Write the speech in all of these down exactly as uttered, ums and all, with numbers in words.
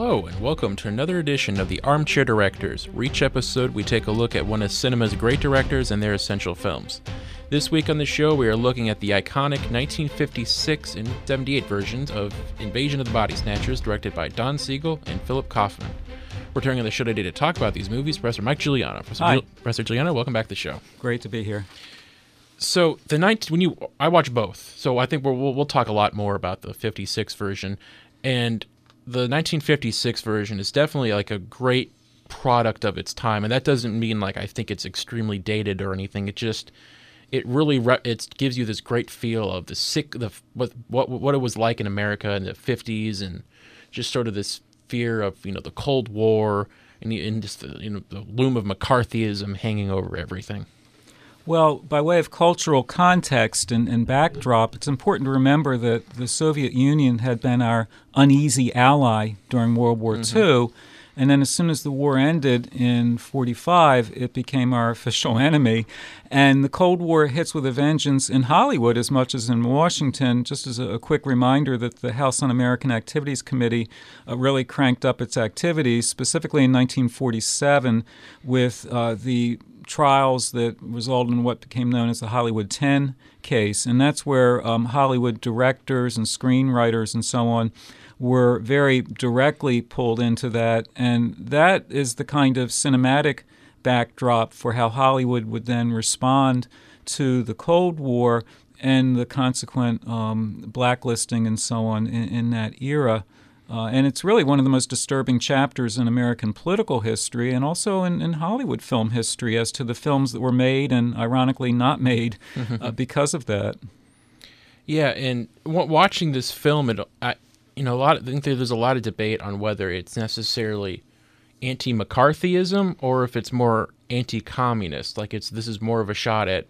Hello, and welcome to another edition of the Armchair Directors, where each episode we take a look at one of cinema's great directors and their essential films. This week on the show, we are looking at the iconic nineteen fifty-six and seventy-eight versions of Invasion of the Body Snatchers, directed by Don Siegel and Philip Kaufman. Returning on the show today to talk about these movies, Professor Mike Giuliano. Professor, Hi. Gil- Professor Giuliano, welcome back to the show. Great to be here. So the nineteen when you I watch both, so I think we'll we'll, we'll talk a lot more about the fifty-six version, and the nineteen fifty-six version is definitely like a great product of its time, and that doesn't mean like I think it's extremely dated or anything. It just it really re- it gives you this great feel of the sick the what what what it was like in America in the fifties, and just sort of this fear of you know the Cold War and, and just the, you know the loom of McCarthyism hanging over everything. Well, by way of cultural context and, and backdrop, it's important to remember that the Soviet Union had been our uneasy ally during World War mm-hmm. Two, and then as soon as the war ended in forty-five, it became our official enemy. And the Cold War hits with a vengeance in Hollywood as much as in Washington. Just as a, a quick reminder that the House Un-American Activities Committee uh, really cranked up its activities, specifically in nineteen forty-seven with uh, the trials that resulted in what became known as the Hollywood ten case. And that's where um, Hollywood directors and screenwriters and so on were very directly pulled into that. And that is the kind of cinematic backdrop for how Hollywood would then respond to the Cold War and the consequent um, blacklisting and so on in, in that era. Uh, and it's really one of the most disturbing chapters in American political history and also in, in Hollywood film history as to the films that were made and ironically not made uh, because of that. Yeah, and w- watching this film, it, I, you know, a lot. Of, I think there's a lot of debate on whether it's necessarily anti-McCarthyism or if it's more anti-communist. Like it's this is more of a shot at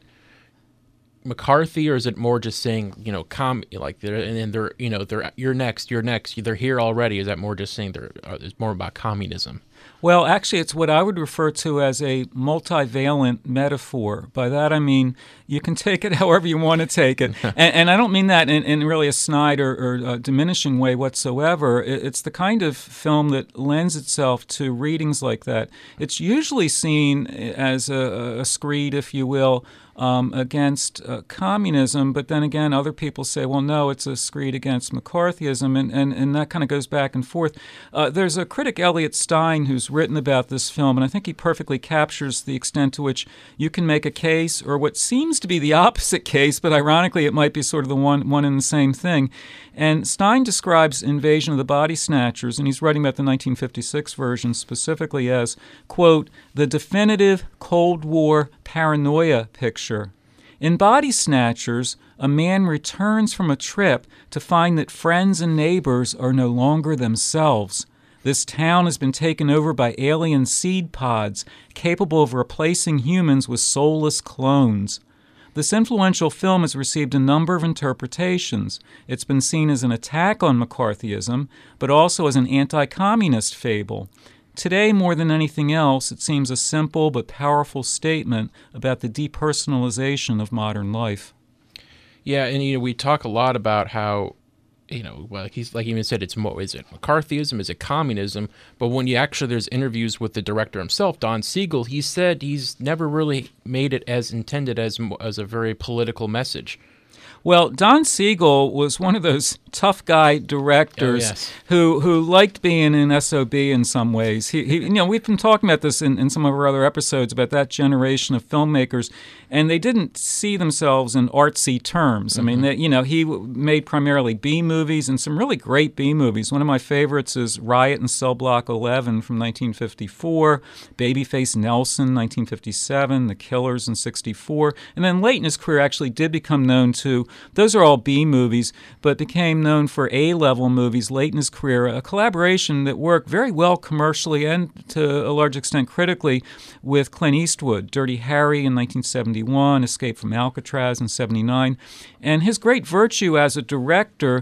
McCarthy, or is it more just saying, you know, com like they're and then they're you know they're you're next, you're next, they're here already? Is that more just saying they're uh, it's more about communism? Well, actually, it's what I would refer to as a multivalent metaphor. By that I mean you can take it however you want to take it, and, and I don't mean that in, in really a snide or, or uh, diminishing way whatsoever. It, it's the kind of film that lends itself to readings like that. It's usually seen as a, a screed, if you will, Um, against uh, communism, but then again, other people say, well, no, it's a screed against McCarthyism, and, and, and that kind of goes back and forth. Uh, there's a critic, Elliot Stein, who's written about this film, and I think he perfectly captures the extent to which you can make a case, or what seems to be the opposite case, but ironically it might be sort of the one, one and the same thing. And Stein describes Invasion of the Body Snatchers, and he's writing about the nineteen fifty-six version specifically as, quote, the definitive Cold War paranoia picture. In Body Snatchers, a man returns from a trip to find that friends and neighbors are no longer themselves. This town has been taken over by alien seed pods capable of replacing humans with soulless clones. This influential film has received a number of interpretations. It's been seen as an attack on McCarthyism, but also as an anti-communist fable. Today, more than anything else, it seems a simple but powerful statement about the depersonalization of modern life. Yeah, and you know we talk a lot about how, you know, well, like he's like he even said, it's more is it McCarthyism, is it communism? But when you actually there's interviews with the director himself, Don Siegel, he said he's never really made it as intended as as a very political message. Well, Don Siegel was one of those tough guy directors oh, yes. who who liked being an S O B in some ways. He, he you know, we've been talking about this in, in some of our other episodes about that generation of filmmakers, and they didn't see themselves in artsy terms. Mm-hmm. I mean, they, you know, he made primarily B movies and some really great B movies. One of my favorites is Riot in Cell Block eleven from nineteen fifty-four, Babyface Nelson, nineteen fifty-seven, The Killers in sixty-four, and then late in his career actually did become known to, those are all B movies, but became known for A-level movies late in his career, a collaboration that worked very well commercially and to a large extent critically with Clint Eastwood, Dirty Harry in nineteen seventy-one, Escape from Alcatraz in seventy-nine. And his great virtue as a director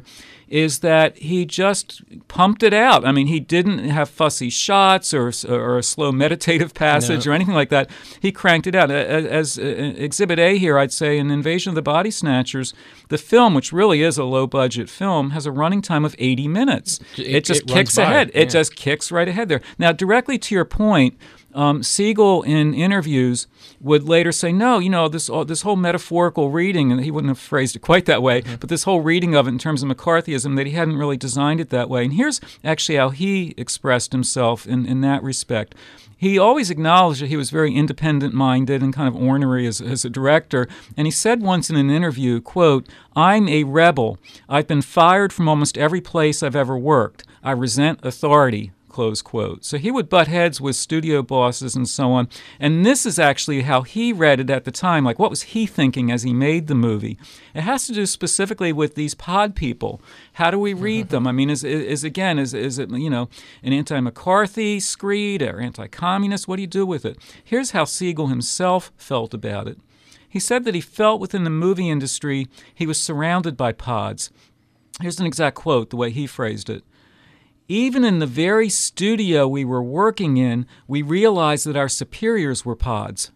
is that he just pumped it out. I mean, he didn't have fussy shots or or a slow meditative passage No. or anything like that. He cranked it out. As, as uh, Exhibit A here, I'd say in Invasion of the Body Snatchers, the film, which really is a low-budget film, has a running time of eighty minutes. It, It, just it kicks runs by, ahead. yeah. It just kicks right ahead there. Now, directly to your point, um, Siegel in interviews would later say, no, you know, this all, this whole metaphorical reading, and he wouldn't have phrased it quite that way, mm-hmm. but this whole reading of it in terms of McCarthyism, that he hadn't really designed it that way. And here's actually how he expressed himself in, in that respect. He always acknowledged that he was very independent-minded and kind of ornery as, as a director. And he said once in an interview, quote, "I'm a rebel. I've been fired from almost every place I've ever worked. I resent authority." Close quote. So he would butt heads with studio bosses and so on. And this is actually how he read it at the time. Like, what was he thinking as he made the movie? It has to do specifically with these pod people. How do we read them? I mean, is, is again, is, is it, you know, an anti-McCarthy screed or anti-communist? What do you do with it? Here's how Siegel himself felt about it. He said that he felt within the movie industry he was surrounded by pods. Here's an exact quote, the way he phrased it. "Even in the very studio we were working in, we realized that our superiors were pods."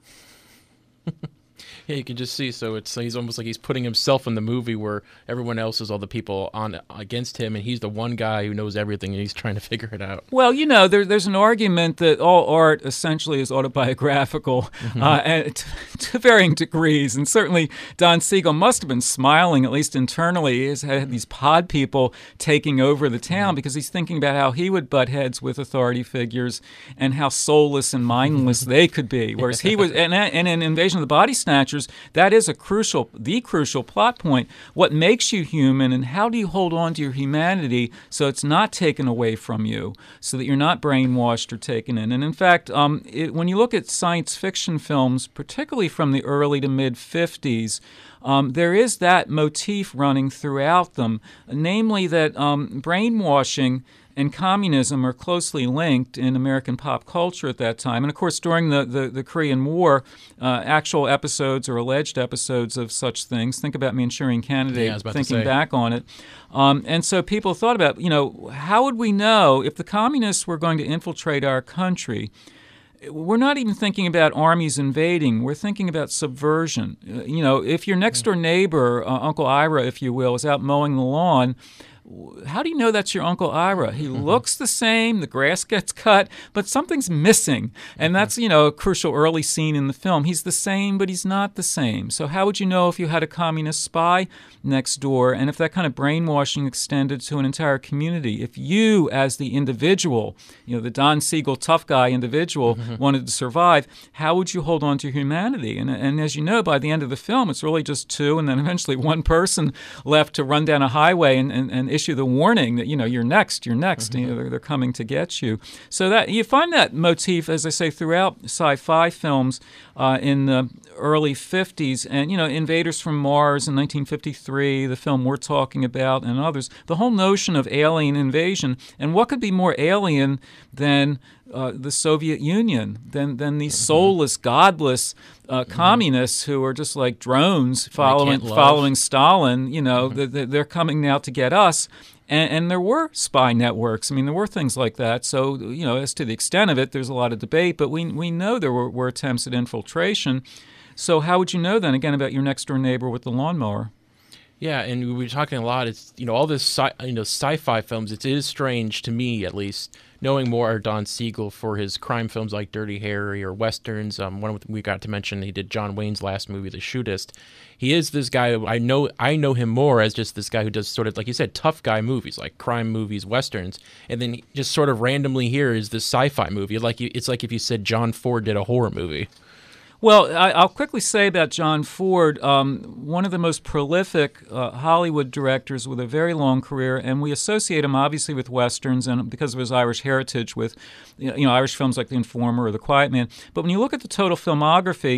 Yeah, you can just see. So it's he's almost like he's putting himself in the movie where everyone else is all the people on against him, and he's the one guy who knows everything, and he's trying to figure it out. Well, you know, there, there's an argument that all art essentially is autobiographical, mm-hmm. uh, and to, to varying degrees. And certainly Don Siegel must have been smiling, at least internally. He's had these pod people taking over the town mm-hmm. because he's thinking about how he would butt heads with authority figures and how soulless and mindless they could be. Whereas he was, and, and in Invasion of the Body Snatchers, that is a crucial, the crucial plot point. What makes you human, and how do you hold on to your humanity so it's not taken away from you, so that you're not brainwashed or taken in? And in fact, um, it, when you look at science fiction films, particularly from the early to mid-fifties, um, there is that motif running throughout them, namely that um, brainwashing and communism are closely linked in American pop culture at that time. And of course, during the, the, the Korean War, uh, actual episodes or alleged episodes of such things, think about Manchurian Candidate, yeah, I was about thinking to say. back on it. Um, and so people thought about, you know, how would we know if the communists were going to infiltrate our country? We're not even thinking about armies invading. We're thinking about subversion. Uh, you know, if your next door neighbor, uh, Uncle Ira, if you will, is out mowing the lawn, how do you know that's your Uncle Ira? He mm-hmm. looks the same, the grass gets cut, but something's missing. And that's, you know, a crucial early scene in the film. He's the same, but he's not the same. So how would you know if you had a communist spy next door, and if that kind of brainwashing extended to an entire community? If you, as the individual, you know, the Don Siegel tough guy individual, mm-hmm. wanted to survive, how would you hold on to humanity? And, and as you know, by the end of the film, it's really just two and then eventually one person left to run down a highway and, and, and issue the warning that, you know, you're next, you're next, mm-hmm. you know, they're, they're coming to get you. So that you find that motif, as I say, throughout sci-fi films uh, in the early fifties, and, you know, Invaders from Mars in nineteen fifty-three, the film we're talking about, and others, the whole notion of alien invasion. And what could be more alien than uh, the Soviet Union, than, than these soulless, godless uh, mm-hmm. communists who are just like drones following following Stalin? You know, mm-hmm. they're coming now to get us. And, and there were spy networks. I mean, there were things like that. So, you know, as to the extent of it, there's a lot of debate. But we we know there were, were attempts at infiltration. So how would you know then, again, about your next-door neighbor with the lawnmower? Yeah, and we were talking a lot. It's, you know, all this sci, you know, sci-fi films. It is strange to me, at least, knowing more of Don Siegel for his crime films like Dirty Harry or westerns. Um, one we got to mention, he did John Wayne's last movie, The Shootist. He is this guy. I know. I know him more as just this guy who does sort of, like you said, tough guy movies, like crime movies, westerns, and then just sort of randomly here is this sci-fi movie. Like you, it's like if you said John Ford did a horror movie. Well, I, I'll quickly say about John Ford, um, one of the most prolific uh, Hollywood directors with a very long career, and we associate him obviously with westerns and because of his Irish heritage with, you know, Irish films like The Informer or The Quiet Man. But when you look at the total filmography,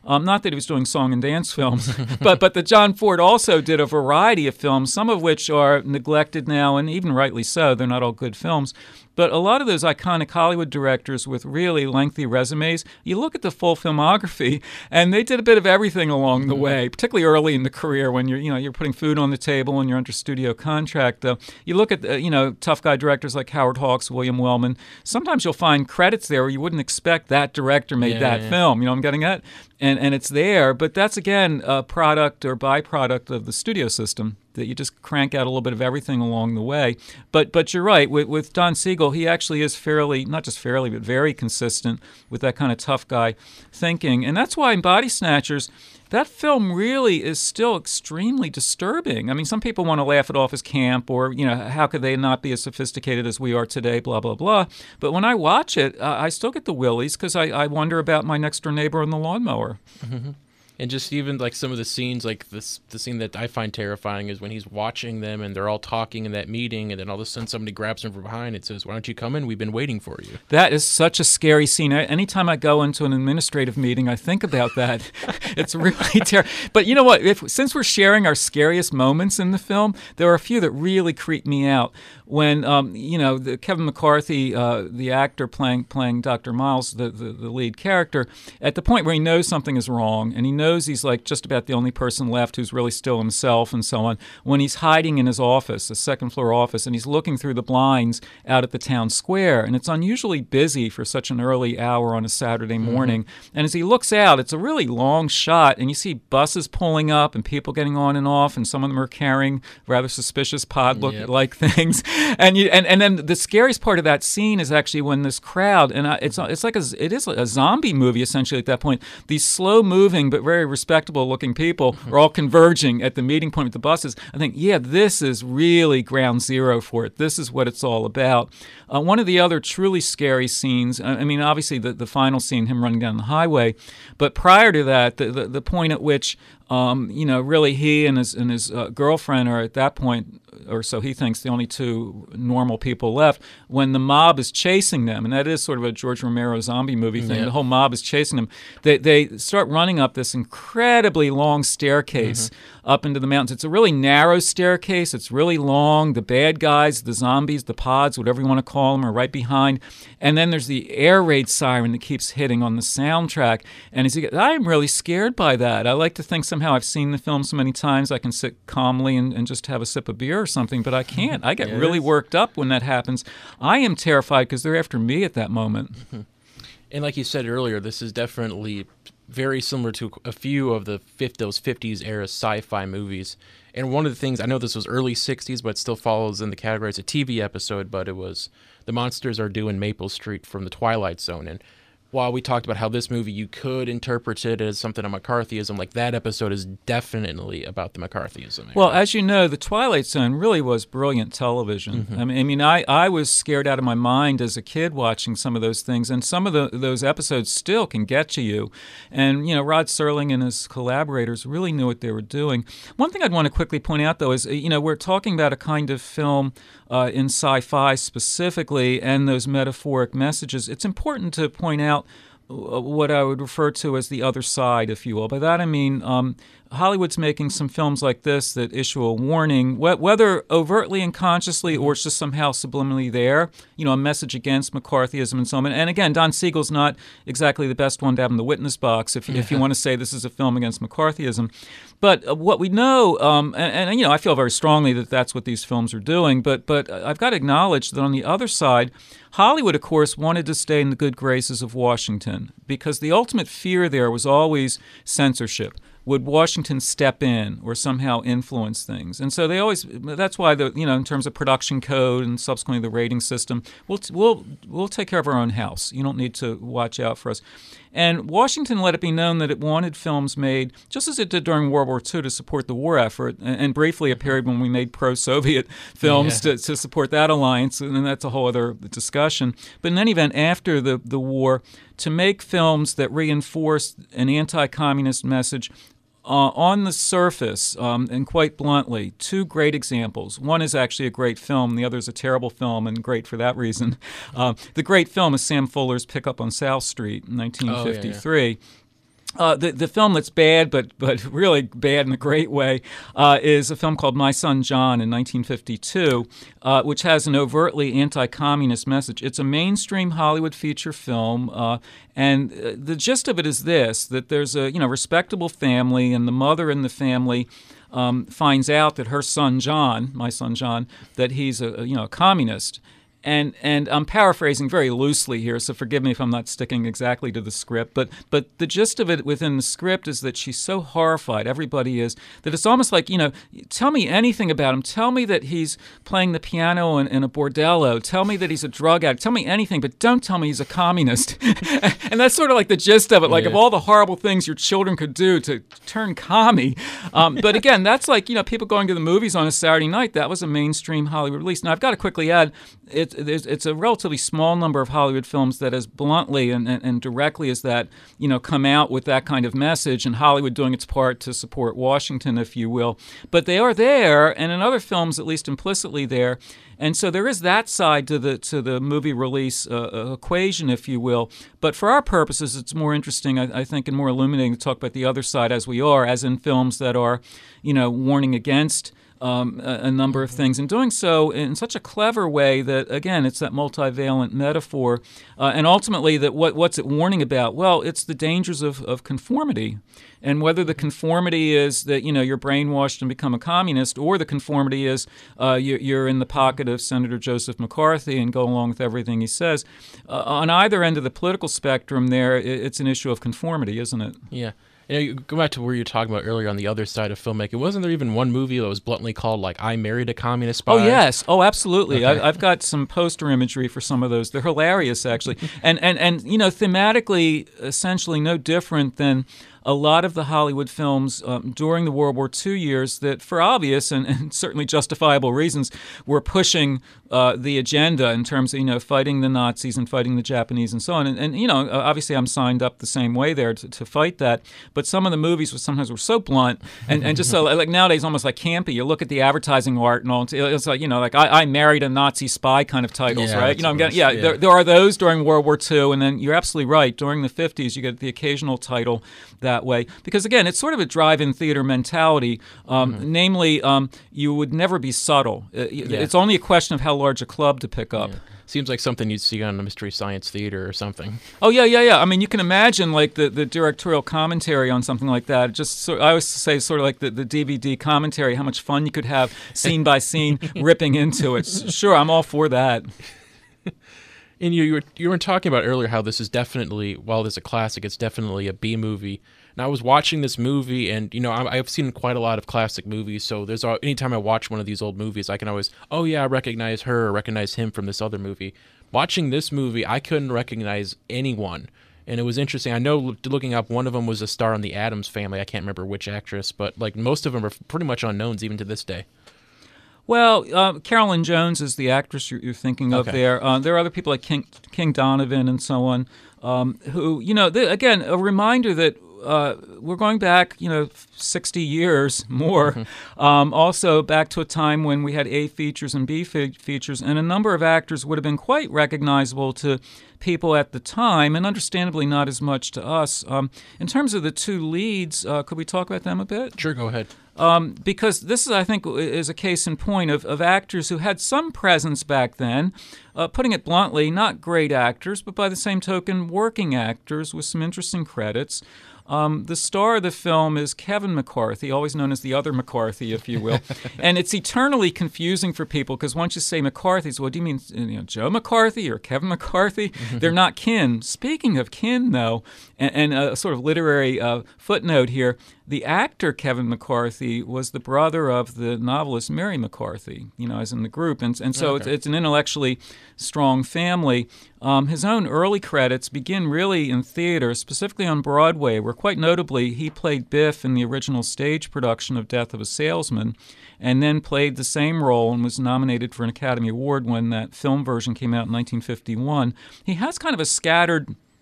Um, not that he was doing song and dance films, but but the John Ford also did a variety of films, some of which are neglected now, and even rightly so. They're not all good films. But a lot of those iconic Hollywood directors with really lengthy resumes, you look at the full filmography, and they did a bit of everything along the way, particularly early in the career when you're, you know, you're putting food on the table and you're under studio contract. Uh, you look at, uh, you know, tough guy directors like Howard Hawks, William Wellman. Sometimes you'll find credits there where you wouldn't expect that director made yeah, that yeah. film. You know what I'm getting at? And and it's there, but that's, again, a product or byproduct of the studio system, that you just crank out a little bit of everything along the way. But but you're right, with, with Don Siegel, he actually is fairly, not just fairly, but very consistent with that kind of tough guy thinking. And that's why in Body Snatchers, that film really is still extremely disturbing. I mean, some people want to laugh it off as camp, or, you know, how could they not be as sophisticated as we are today, blah, blah, blah. But when I watch it, uh, I still get the willies because I, I wonder about my next-door neighbor on the lawnmower. Mm-hmm. And just even like some of the scenes, like this, the scene that I find terrifying is when he's watching them and they're all talking in that meeting, and then all of a sudden somebody grabs him from behind and says, "Why don't you come in? We've been waiting for you." That is such a scary scene. Anytime I go into an administrative meeting, I think about that. It's really terrible. But you know what? If, since we're sharing our scariest moments in the film, there are a few that really creep me out. When um, you know, the, Kevin McCarthy, uh, the actor playing playing Doctor Miles, the, the the lead character, at the point where he knows something is wrong, and he knows he's like just about the only person left who's really still himself, and so on. When he's hiding in his office, a second floor office, and he's looking through the blinds out at the town square, and it's unusually busy for such an early hour on a Saturday morning. Mm-hmm. And as he looks out, it's a really long shot, and you see buses pulling up and people getting on and off, and some of them are carrying rather suspicious pod-like yep. things. And you and, and then the scariest part of that scene is actually when this crowd, and I, it's it's like a, it is a zombie movie essentially at that point. These slow-moving but very respectable-looking people are all converging at the meeting point with the buses. I think, yeah, this is really ground zero for it. This is what it's all about. Uh, one of the other truly scary scenes, I mean, obviously the, the final scene, him running down the highway, but prior to that, the, the, the point at which Um, you know, really, he and his and his uh, girlfriend are at that point, or so he thinks, the only two normal people left. When the mob is chasing them, and that is sort of a George Romero zombie movie thing. Yeah. The whole mob is chasing them. They they start running up this incredibly long staircase mm-hmm. up into the mountains. It's a really narrow staircase. It's really long. The bad guys, the zombies, the pods, whatever you want to call them, are right behind. And then there's the air raid siren that keeps hitting on the soundtrack. And as you get, I'm really scared by that. I like to think somehow I've seen the film so many times I can sit calmly and, and just have a sip of beer or something, but I can't. I get yes. really worked up when that happens. I am terrified because they're after me at that moment. Mm-hmm. And like you said earlier, this is definitely very similar to a few of the those fifties era sci-fi movies. And one of the things, I know this was early sixties, but it still follows in the category as a T V episode, but it was The Monsters Are Due in Maple Street from the Twilight Zone. And while we talked about how this movie, you could interpret it as something of McCarthyism, like that episode is definitely about the McCarthyism. Well, as you know, The Twilight Zone really was brilliant television. Mm-hmm. I mean, I, mean I, I was scared out of my mind as a kid watching some of those things, and some of the, those episodes still can get to you. And, you know, Rod Serling and his collaborators really knew what they were doing. One thing I'd want to quickly point out, though, is, you know, we're talking about a kind of film uh, in sci-fi specifically and those metaphoric messages. It's important to point out what I would refer to as the other side, if you will. By that I mean um, Hollywood's making some films like this that issue a warning, wh- whether overtly and consciously or it's just somehow subliminally there, you know, a message against McCarthyism and so on. And again, Don Siegel's not exactly the best one to have in the witness box if, if you want to say this is a film against McCarthyism. But uh, what we know, um, and, and, you know, I feel very strongly that that's what these films are doing, but, but I've got to acknowledge that on the other side, Hollywood, of course, wanted to stay in the good graces of Washington because the ultimate fear there was always censorship. Would Washington step in or somehow influence things? And so they always, that's why, the you know, in terms of production code and subsequently the rating system, we'll, we'll, we'll take care of our own house. You don't need to watch out for us. And Washington let it be known that it wanted films made, just as it did during World War Two, to support the war effort, and, and briefly a period when we made pro-Soviet films yeah. to, to support that alliance, and that's a whole other discussion. But in any event, after the, the war, to make films that reinforced an anti-communist message Uh, on the surface, um, and quite bluntly, two great examples. One is actually a great film. The other is a terrible film, and great for that reason. Uh, the great film is Sam Fuller's Pickup on South Street in nineteen fifty-three. Oh, yeah, yeah. Uh, the the film that's bad, but but really bad in a great way, uh, is a film called My Son John in nineteen fifty-two, uh, which has an overtly anti-communist message. It's a mainstream Hollywood feature film, uh, and uh, the gist of it is this: that there's a you know respectable family, and the mother in the family um, finds out that her son John, my son John, that he's a a, you know a communist. And and I'm paraphrasing very loosely here, so forgive me if I'm not sticking exactly to the script. But but the gist of it within the script is that she's so horrified, everybody is, that it's almost like, you know, tell me anything about him. Tell me that he's playing the piano in, in a bordello. Tell me that he's a drug addict. Tell me anything, but don't tell me he's a communist. And that's sort of like the gist of it, like yeah. of all the horrible things your children could do to turn commie. Um, but again, that's like, you know, people going to the movies on a Saturday night. That was a mainstream Hollywood release. Now, I've got to quickly add, it's There's, it's a relatively small number of Hollywood films that as bluntly and, and, and directly as that, you know, come out with that kind of message, and Hollywood doing its part to support Washington, if you will. But they are there, and in other films, at least implicitly there. And so there is that side to the to the movie release uh, equation, if you will. But for our purposes, it's more interesting, I, I think, and more illuminating to talk about the other side as we are, as in films that are, you know, warning against Um, a, a number of things, and doing so in such a clever way that, again, it's that multivalent metaphor, uh, and ultimately that what what's it warning about? Well, it's the dangers of, of conformity, and whether the conformity is that, you know, you're brainwashed and become a communist, or the conformity is uh, you, you're in the pocket of Senator Joseph McCarthy and go along with everything he says. Uh, on either end of the political spectrum there, it, it's an issue of conformity, isn't it? Yeah. You know, you go back to where you were talking about earlier on the other side of filmmaking. Wasn't there even one movie that was bluntly called, like, I Married a Communist Spy? Oh, yes. Oh, absolutely. Okay. I, I've got some poster imagery for some of those. They're hilarious, actually. and, and, and, you know, thematically, essentially no different than a lot of the Hollywood films um, during the World War Two years that, for obvious and, and certainly justifiable reasons, were pushing uh, the agenda in terms of, you know, fighting the Nazis and fighting the Japanese and so on. And, and you know, obviously I'm signed up the same way there to, to fight that. But some of the movies were sometimes were so blunt and, and just so, like nowadays, almost like campy. You look at the advertising art and all, it's like, you know, like I, I Married a Nazi Spy kind of titles, yeah, right? You know, I'm getting, yeah, yeah. There, there are those during World War Two, and then you're absolutely right. During the fifties, you get the occasional title that way, because again, it's sort of a drive-in theater mentality. Um, mm-hmm. Namely, um, you would never be subtle. Uh, yeah. It's only a question of how large a club to pick up. Yeah. Seems like something you'd see on a Mystery Science Theater or something. Oh yeah, yeah, yeah. I mean, you can imagine like the, the directorial commentary on something like that. Just so, I always say sort of like the, the D V D commentary, how much fun you could have scene by scene ripping into it. Sure, I'm all for that. And you, you were you were talking about earlier how this is definitely, while it's a classic, it's definitely a B movie. And I was watching this movie, and you know, I, I've seen quite a lot of classic movies. So there's all, anytime I watch one of these old movies, I can always, oh yeah, I recognize her, or recognize him from this other movie. Watching this movie, I couldn't recognize anyone, and it was interesting. I know looking up, one of them was a star on the Addams Family. I can't remember which actress, but like most of them are pretty much unknowns even to this day. Well, uh, Carolyn Jones is the actress you're, you're thinking of Okay. there. Uh, there are other people like King, King Donovan and so on, um, who, you know, they, again, a reminder that uh, we're going back, you know, sixty years more. Mm-hmm. Um, also back to a time when we had A features and B fe- features, and a number of actors would have been quite recognizable to people at the time, and understandably not as much to us. Um, in terms of the two leads, uh, could we talk about them a bit? Sure, go ahead. Um, because this is, I think, is a case in point of, of actors who had some presence back then. Uh, putting it bluntly, not great actors, but by the same token, working actors with some interesting credits. Um, the star of the film is Kevin McCarthy, always known as the other McCarthy, if you will. And it's eternally confusing for people because once you say McCarthy, so what do you mean, you know, Joe McCarthy or Kevin McCarthy? They're not kin. Speaking of kin, though, and, and a sort of literary uh, footnote here, the actor Kevin McCarthy was the brother of the novelist Mary McCarthy, you know, as in the group. And, and so okay. it's, it's an intellectually strong family. Um, his own early credits begin really in theater, specifically on Broadway, where quite notably he played Biff in the original stage production of Death of a Salesman, and then played the same role and was nominated for an Academy Award when that film version came out in nineteen fifty-one. He has kind of a scattered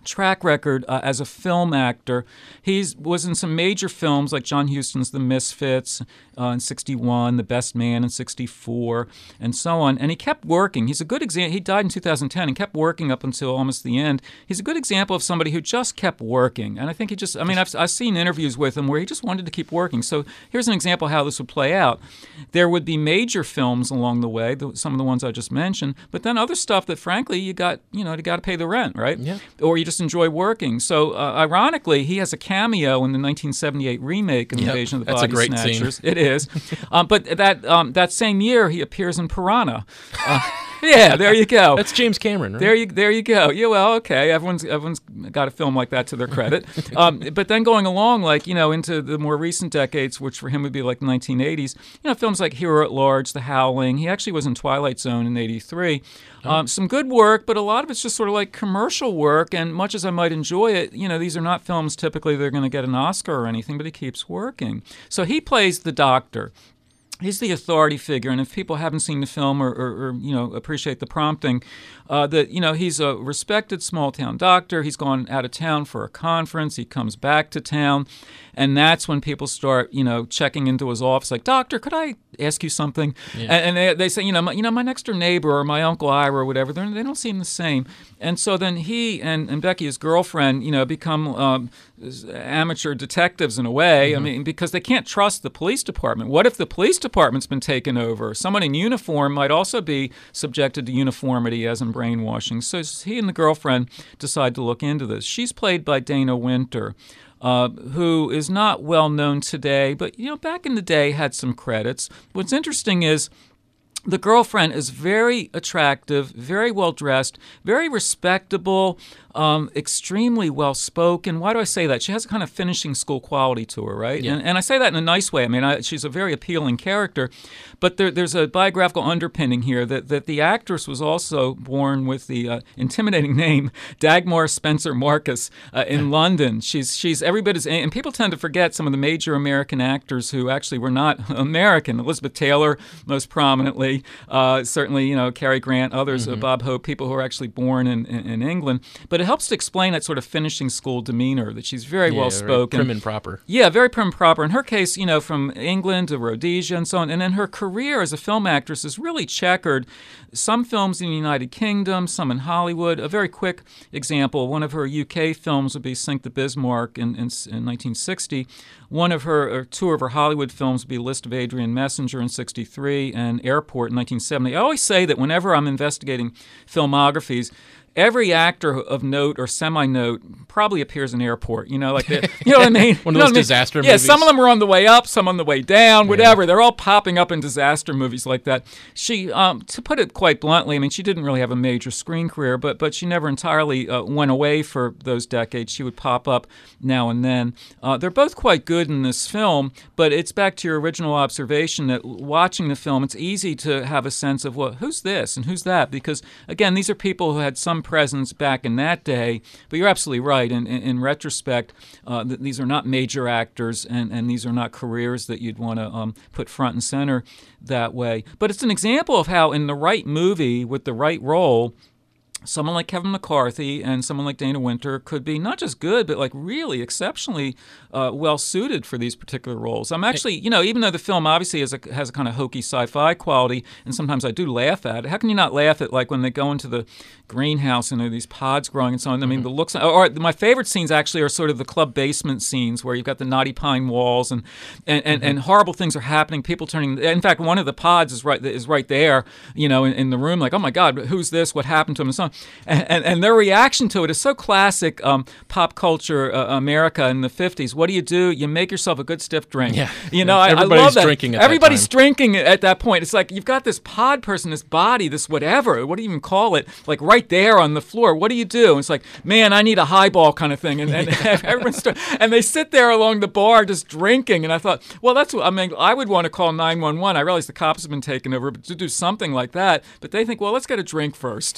track record uh, as a film actor. He was in some major films like John Huston's The Misfits uh, in sixty-one, The Best Man in sixty-four, and so on. And he kept working. He's a good example. He died in two thousand ten and kept working up until almost the end. He's a good example of somebody who just kept working. And I think he just, I mean, I've, I've seen interviews with him where he just wanted to keep working. So here's an example of how this would play out. There would be major films along the way, the, some of the ones I just mentioned, but then other stuff that, frankly, you got, you know, you got to pay the rent, right? Yeah. Or you just enjoy working. So, uh, ironically, he has a cameo in the nineteen seventy-eight remake of Yep. Invasion of the That's a Body great Snatchers. scene. It is. um, but that um, that same year, he appears in Piranha. Uh, yeah, there you go. That's James Cameron, right? There you there you go. Yeah, well, okay. Everyone's everyone's got a film like that to their credit. um, but then going along, like, you know, into the more recent decades, which for him would be like the nineteen eighties, you know, films like Hero at Large, The Howling. He actually was in Twilight Zone in eighty-three. Um, some good work, but a lot of it's just sort of like commercial work. And much as I might enjoy it, you know, these are not films typically they're going to get an Oscar or anything, but he keeps working. So he plays the doctor. He's the authority figure, and if people haven't seen the film or, or, or you know, appreciate the prompting, uh, that you know he's a respected small-town doctor. He's gone out of town for a conference. He comes back to town, and that's when people start, you know, checking into his office, like, "Doctor, could I ask you something?" Yeah. And, and they, they say, you know, my, you know, my next door neighbor or my Uncle Ira or whatever, they don't seem the same. And so then he and, and Becky, his girlfriend, you know, become um, amateur detectives in a way. Mm-hmm. I mean, because they can't trust the police department. What if the police department's been taken over? Someone in uniform might also be subjected to uniformity, as in brainwashing. So he and the girlfriend decide to look into this. She's played by Dana Winter, uh, who is not well known today, but, you know, back in the day had some credits. What's interesting is the girlfriend is very attractive, very well dressed, very respectable, um, extremely well spoken. Why do I say that? She has a kind of finishing school quality to her, right? Yeah. And, and I say that in a nice way. I mean, I, she's a very appealing character, but there, there's a biographical underpinning here that, that the actress was also born with the uh, intimidating name Dagmar Spencer Marcus uh, in London. She's she's every bit as, and people tend to forget some of the major American actors who actually were not American. Elizabeth Taylor, most prominently. Uh, certainly, you know, Cary Grant, others, mm-hmm. uh, Bob Hope, people who are actually born in, in, in England. But it helps to explain that sort of finishing school demeanor, that she's very yeah, well spoken. Prim and proper. Yeah, very prim and proper. In her case, you know, from England to Rhodesia and so on. And then her career as a film actress is really checkered. Some films in the United Kingdom, some in Hollywood. A very quick example, one of her U K films would be Sink the Bismarck in, in, in nineteen sixty. One of her, or two of her Hollywood films would be List of Adrian Messenger in sixty-three and Airport in nineteen seventy. I always say that whenever I'm investigating filmographies, every actor of note or semi-note probably appears in Airport. You know, like the, you know what I mean? One you of know those what I mean? disaster yeah, movies. some of them are on the way up, some on the way down, whatever. Yeah. They're all popping up in disaster movies like that. She, um, to put it quite bluntly, I mean, she didn't really have a major screen career, but but she never entirely uh, went away for those decades. She would pop up now and then. Uh, they're both quite good in this film, but it's back to your original observation that watching the film, it's easy to have a sense of, well, who's this and who's that? Because, again, these are people who had some presence back in that day, but you're absolutely right. In, in, in retrospect, uh, th- these are not major actors, and, and these are not careers that you'd want to um, put front and center that way. But it's an example of how in the right movie with the right role, someone like Kevin McCarthy and someone like Dana Winter could be not just good, but like really exceptionally uh, well suited for these particular roles. I'm actually, you know, even though the film obviously has a, has a kind of hokey sci-fi quality, and sometimes I do laugh at it, how can you not laugh at like when they go into the greenhouse and there are these pods growing and so on? I mean, mm-hmm. the looks, or, or my favorite scenes actually are sort of the club basement scenes where you've got the knotty pine walls and and, and, mm-hmm. and horrible things are happening, people turning, in fact, one of the pods is right is right there, you know, in, in the room, like, oh my God, who's this? What happened to him? And so on. And, and, and their reaction to it is so classic um, pop culture uh, America in the fifties. What do you do? You make yourself a good stiff drink. Yeah. You know, I, Everybody's I love that. drinking at Everybody's that time. drinking at that point. It's like you've got this pod person, this body, this whatever. What do you even call it? Like right there on the floor. What do you do? And it's like, man, I need a highball kind of thing. And, and everyone's start, and they sit there along the bar just drinking. And I thought, well, that's what I mean. I would want to call nine one one. I realize the cops have been taken over, but to do something like that. But they think, well, let's get a drink first.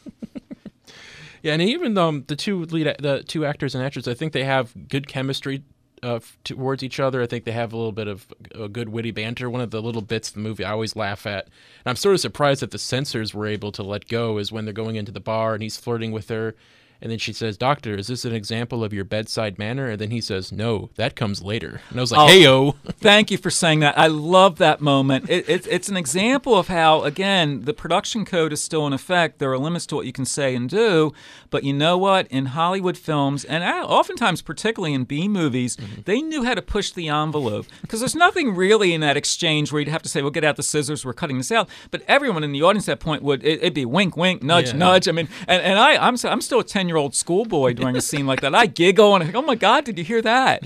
Yeah, and even um, the two lead, the two actors and actresses, I think they have good chemistry uh, towards each other. I think they have a little bit of a good witty banter. One of the little bits of the movie I always laugh at, and I'm sort of surprised that the censors were able to let go, is when they're going into the bar and he's flirting with her, And then she says, "Doctor, is this an example of your bedside manner?" And then he says, "No, that comes later." And I was like, Oh, "Hey-o." Thank you for saying that. I love that moment. It, it, it's an example of how, again, the production code is still in effect. There are limits to what you can say and do. But you know what? In Hollywood films, and oftentimes particularly in B movies, mm-hmm. they knew how to push the envelope. Because there's nothing really in that exchange where you'd have to say, well, get out the scissors, we're cutting this out. But everyone in the audience at that point would, it, it'd be wink, wink, nudge, yeah. nudge. I mean, and, and I, I'm, I'm still a ten-year-old schoolboy during a scene like that. I giggle and I think, oh my God, did you hear that?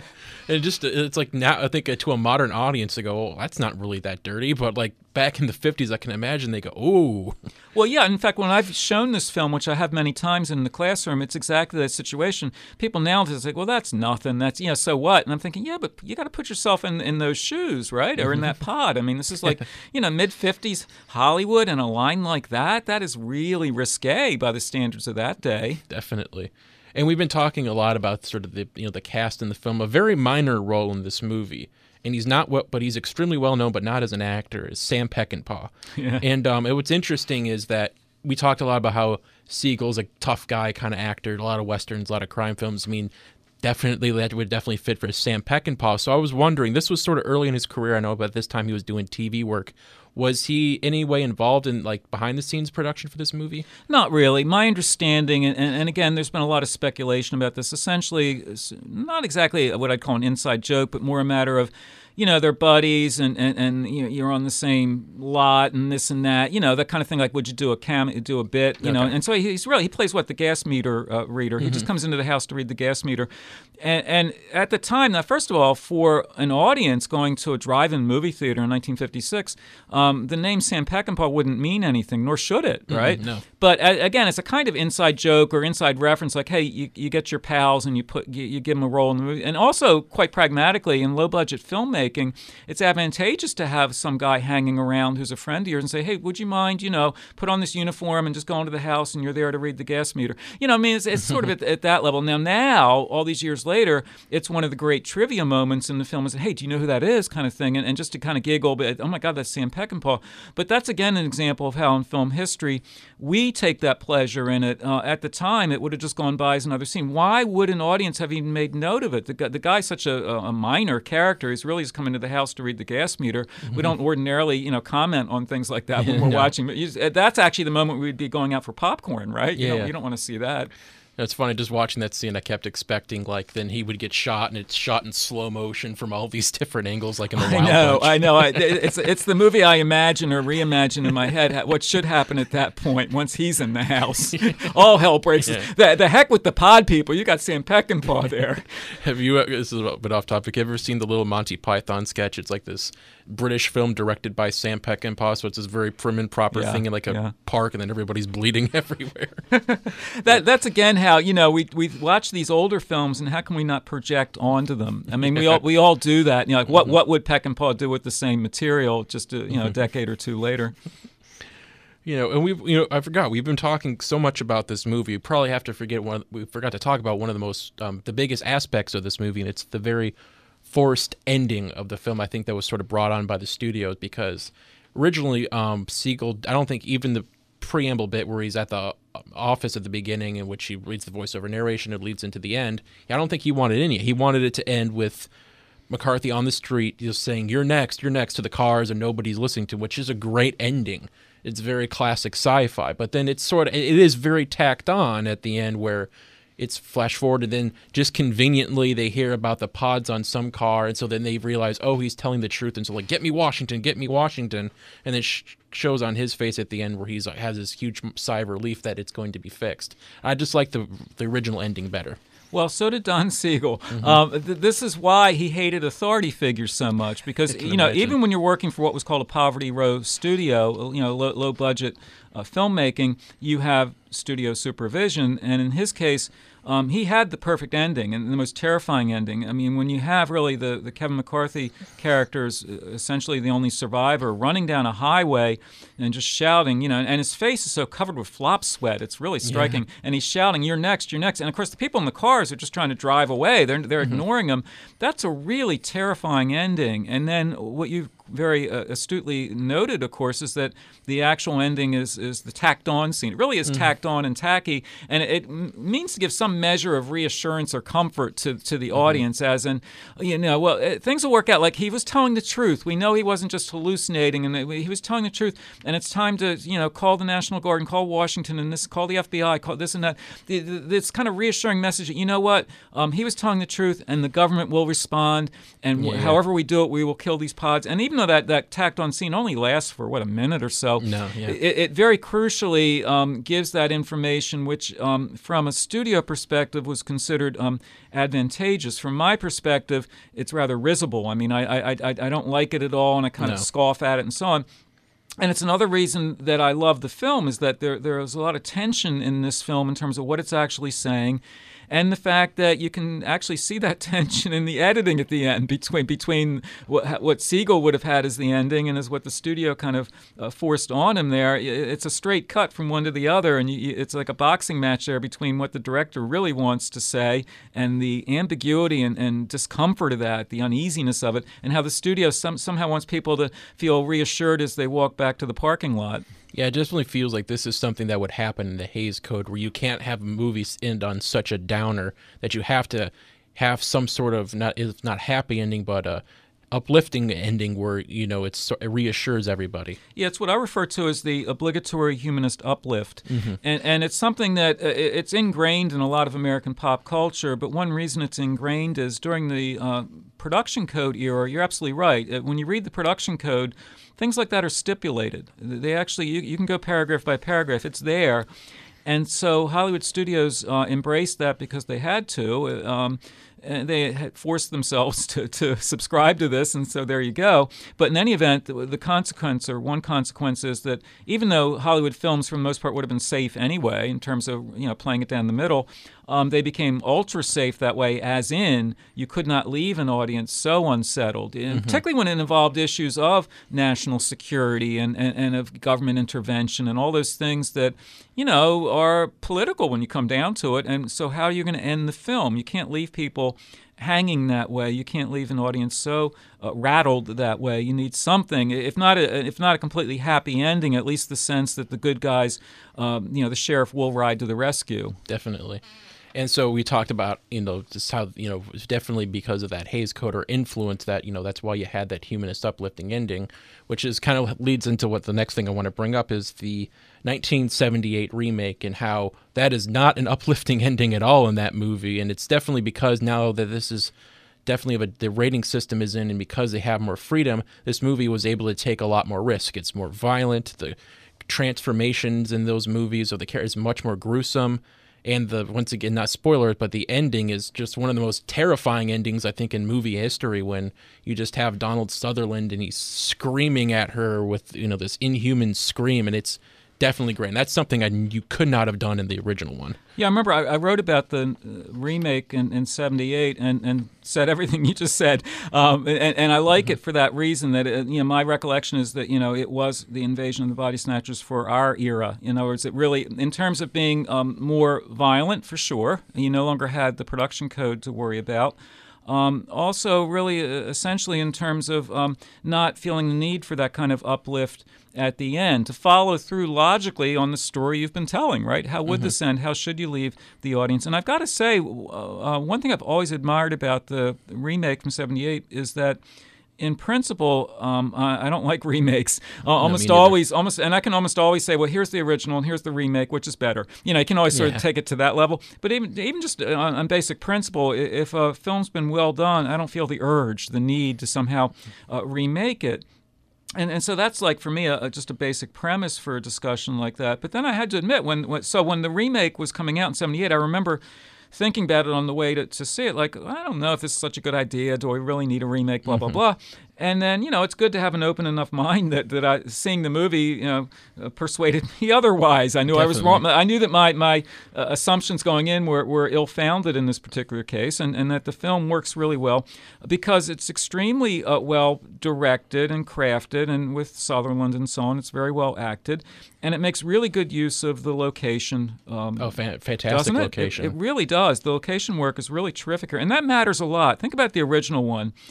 And just it's like now I think to a modern audience they go, oh, that's not really that dirty, but like back in the fifties I can imagine they go, oh. Well, yeah, in fact, when I've shown this film, which I have many times in the classroom, it's exactly that situation. People now just like, well, that's nothing. That's, yeah, so what? And I'm thinking, yeah, but you got to put yourself in, in those shoes, right? Or in that pod. I mean, this is like, you know, mid-fifties Hollywood and a line like that. That is really risque by the standards of that day. Definitely. And we've been talking a lot about sort of the you know the cast in the film. A very minor role in this movie, and he's not what, but he's extremely well known, but not as an actor, is Sam Peckinpah. Yeah. And um, what's interesting is that we talked a lot about how Siegel's a tough guy kind of actor, a lot of westerns, a lot of crime films. I mean, definitely that would definitely fit for Sam Peckinpah. So I was wondering, this was sort of early in his career. I know, but this time he was doing T V work. Was he any way involved in like behind the scenes production for this movie? Not really. My understanding, and, and again, there's been a lot of speculation about this. Essentially, not exactly what I'd call an inside joke, but more a matter of, you know, they're buddies and, and, and you know, you're on the same lot and this and that, you know, that kind of thing. Like, would you do a cam, do a bit, you okay. know? And so he's really, he plays what, the gas meter uh, reader. He mm-hmm. just comes into the house to read the gas meter. And, and at the time, now, first of all, for an audience going to a drive-in movie theater in nineteen fifty-six, um, the name Sam Peckinpah wouldn't mean anything, nor should it, right? Mm-hmm, no. But uh, again, it's a kind of inside joke or inside reference, like, hey, you, you get your pals and you put you, you give them a role in the movie. And also, quite pragmatically, in low-budget filmmaking, it's advantageous to have some guy hanging around who's a friend of yours and say, hey, would you mind, you know, put on this uniform and just go into the house and you're there to read the gas meter. You know, I mean, it's, it's sort of at, at that level. Now, now, all these years later, it's one of the great trivia moments in the film is, hey, do you know who that is, kind of thing, and, and just to kind of giggle, but oh my God, that's Sam Peckinpah. But that's, again, an example of how in film history we take that pleasure in it. Uh, at the time, it would have just gone by as another scene. Why would an audience have even made note of it? The, guy, the guy's such a, a minor character. He's really just coming to the house to read the gas meter. Mm-hmm. We don't ordinarily, you know, comment on things like that when we're no. watching. But you, that's actually the moment we'd be going out for popcorn, right? You yeah. don't, you don't want to see that. It's funny, just watching that scene, I kept expecting, like, then he would get shot, and it's shot in slow motion from all these different angles, like in the Wild I know, Bunch. I know. I, it's, it's the movie I imagine or reimagine in my head what should happen at that point once he's in the house. All hell breaks loose. Yeah. The, the heck with the pod people. You got Sam Peckinpah there. Have you, this is a bit off topic, have you ever seen the little Monty Python sketch? It's like this British film directed by Sam Peckinpah, so it's this very prim and proper yeah, thing in like a yeah. park, and then everybody's bleeding everywhere. that That's, again, how, you know, we we watch these older films, and how can we not project onto them? I mean, we all we all do that. You know, like what, mm-hmm. what would Peckinpah do with the same material just a, you know, a decade or two later? You know, and we've, you know, I forgot, we've been talking so much about this movie. We probably have to forget one, we forgot to talk about one of the most, um, the biggest aspects of this movie, and it's the very forced ending of the film. I think that was sort of brought on by the studios because originally um, Siegel, I don't think even the preamble bit where he's at the office at the beginning in which he reads the voiceover narration, it leads into the end. I don't think he wanted any. He wanted it to end with McCarthy on the street just saying, you're next, you're next to the cars and nobody's listening to, which is a great ending. It's very classic sci-fi, but then it's sort of, it is very tacked on at the end where it's flash forward, and then just conveniently they hear about the pods on some car, and so then they realize, oh, he's telling the truth, and so like, get me Washington, get me Washington, and then sh- shows on his face at the end where he's like, has this huge sigh of relief that it's going to be fixed. I just like the the original ending better. Well, so did Don Siegel. Mm-hmm. Um, th- this is why he hated authority figures so much, because you know, imagine. Even when you're working for what was called a Poverty Row studio, you know, low, low budget uh, filmmaking, you have studio supervision, and in his case, um, he had the perfect ending and the most terrifying ending. I mean, when you have really the, the Kevin McCarthy characters, essentially the only survivor, running down a highway and just shouting, you know, and his face is so covered with flop sweat, it's really striking. Yeah. And he's shouting, "You're next, you're next." And of course, the people in the cars are just trying to drive away. They're they're mm-hmm. ignoring him. That's a really terrifying ending. And then what you very uh, astutely noted, of course, is that the actual ending is is the tacked on scene. It really is mm-hmm. tacked on and tacky, and it, it means to give some measure of reassurance or comfort to, to the mm-hmm. audience, as in, you know, well, it, things will work out. Like, he was telling the truth. We know he wasn't just hallucinating, and it, he was telling the truth, and it's time to, you know, call the National Guard and call Washington and this, call the F B I, call this and that. The, the, this kind of reassuring message that, you know what, um, he was telling the truth, and the government will respond, and yeah. however we do it, we will kill these pods. And even though that, that tacked-on scene only lasts for, what, a minute or so, no, yeah. it, it very crucially um, gives that information, which, um, from a studio perspective, was considered um, advantageous. From my perspective, it's rather risible. I mean, I, I, I, I don't like it at all, and I kind no. of scoff at it and so on. And it's another reason that I love the film, is that there there is a lot of tension in this film in terms of what it's actually saying, and the fact that you can actually see that tension in the editing at the end between between what, what Siegel would have had as the ending and as what the studio kind of uh, forced on him there. It's a straight cut from one to the other, and you, it's like a boxing match there between what the director really wants to say and the ambiguity and, and discomfort of that, the uneasiness of it, and how the studio some, somehow wants people to feel reassured as they walk back to the parking lot. Yeah, it definitely feels like this is something that would happen in the Hays Code, where you can't have movies end on such a downer, that you have to have some sort of, not if not happy ending, but a uplifting ending where, you know, it's, it reassures everybody. Yeah, it's what I refer to as the obligatory humanist uplift. Mm-hmm. And and it's something that uh, it's ingrained in a lot of American pop culture, but one reason it's ingrained is during the uh, production code era, you're absolutely right. When you read the production code, things like that are stipulated. They actually, you, you can go paragraph by paragraph. It's there. And so Hollywood studios uh, embraced that because they had to. Um, and they had forced themselves to, to subscribe to this, and so there you go. But in any event, the, the consequence, or one consequence, is that even though Hollywood films, for the most part, would have been safe anyway in terms of, you know, playing it down the middle, um, they became ultra safe that way, as in you could not leave an audience so unsettled, and mm-hmm. particularly when it involved issues of national security and, and, and of government intervention and all those things that, you know, are political when you come down to it. And so how are you going to end the film? You can't leave people hanging that way. You can't leave an audience so uh, rattled that way. You need something, if not a, if not a completely happy ending, at least the sense that the good guys, um, you know, the sheriff will ride to the rescue. Definitely. And so we talked about, you know, just how, you know, definitely because of that Hays Code or influence, that, you know, that's why you had that humanist uplifting ending, which is kind of leads into what the next thing I want to bring up is the nineteen seventy-eight remake, and how that is not an uplifting ending at all in that movie. And it's definitely because now that this is definitely of a, the rating system is in, and because they have more freedom, this movie was able to take a lot more risk. It's more violent. The transformations in those movies of the characters is much more gruesome. And the, once again, not spoilers, but the ending is just one of the most terrifying endings, I think, in movie history, when you just have Donald Sutherland and he's screaming at her with, you know, this inhuman scream, and it's definitely great. And that's something I, you could not have done in the original one. Yeah, I remember I, I wrote about the uh, remake in, in seventy-eight and, and said everything you just said. Um, and, and I like mm-hmm. it for that reason, that, it, you know, my recollection is that, you know, it was the Invasion of the Body Snatchers for our era. In other words, it really, in terms of being um, more violent, for sure, you no longer had the production code to worry about. Um, also, really, uh, essentially, in terms of um, not feeling the need for that kind of uplift at the end, to follow through logically on the story you've been telling, right? How would mm-hmm. this end? How should you leave the audience? And I've got to say, uh, one thing I've always admired about the remake from seventy-eight is that, in principle, um, I, I don't like remakes. Uh, almost always, almost, and I can almost always say, well, here's the original and here's the remake, which is better. You know, you can always sort yeah. of take it to that level. But even even just on, on basic principle, if a film's been well done, I don't feel the urge, the need to somehow uh, remake it. And and so that's, like, for me, a, a, just a basic premise for a discussion like that. But then I had to admit, when, when so when the remake was coming out in seventy-eight, I remember thinking about it on the way to, to see it, like, I don't know if this is such a good idea. Do I really need a remake? Blah, mm-hmm. blah, blah. And then, you know, it's good to have an open enough mind that, that I, seeing the movie, you know, uh, persuaded me otherwise. I knew Definitely. I was wrong. I knew that my, my uh, assumptions going in were, were ill-founded in this particular case, and, and that the film works really well because it's extremely uh, well directed and crafted, and with Sutherland and so on, it's very well acted. And it makes really good use of the location. Um, oh, fa- fantastic it? location. It, it really does. The location work is really terrific here, and that matters a lot. Think about the original one.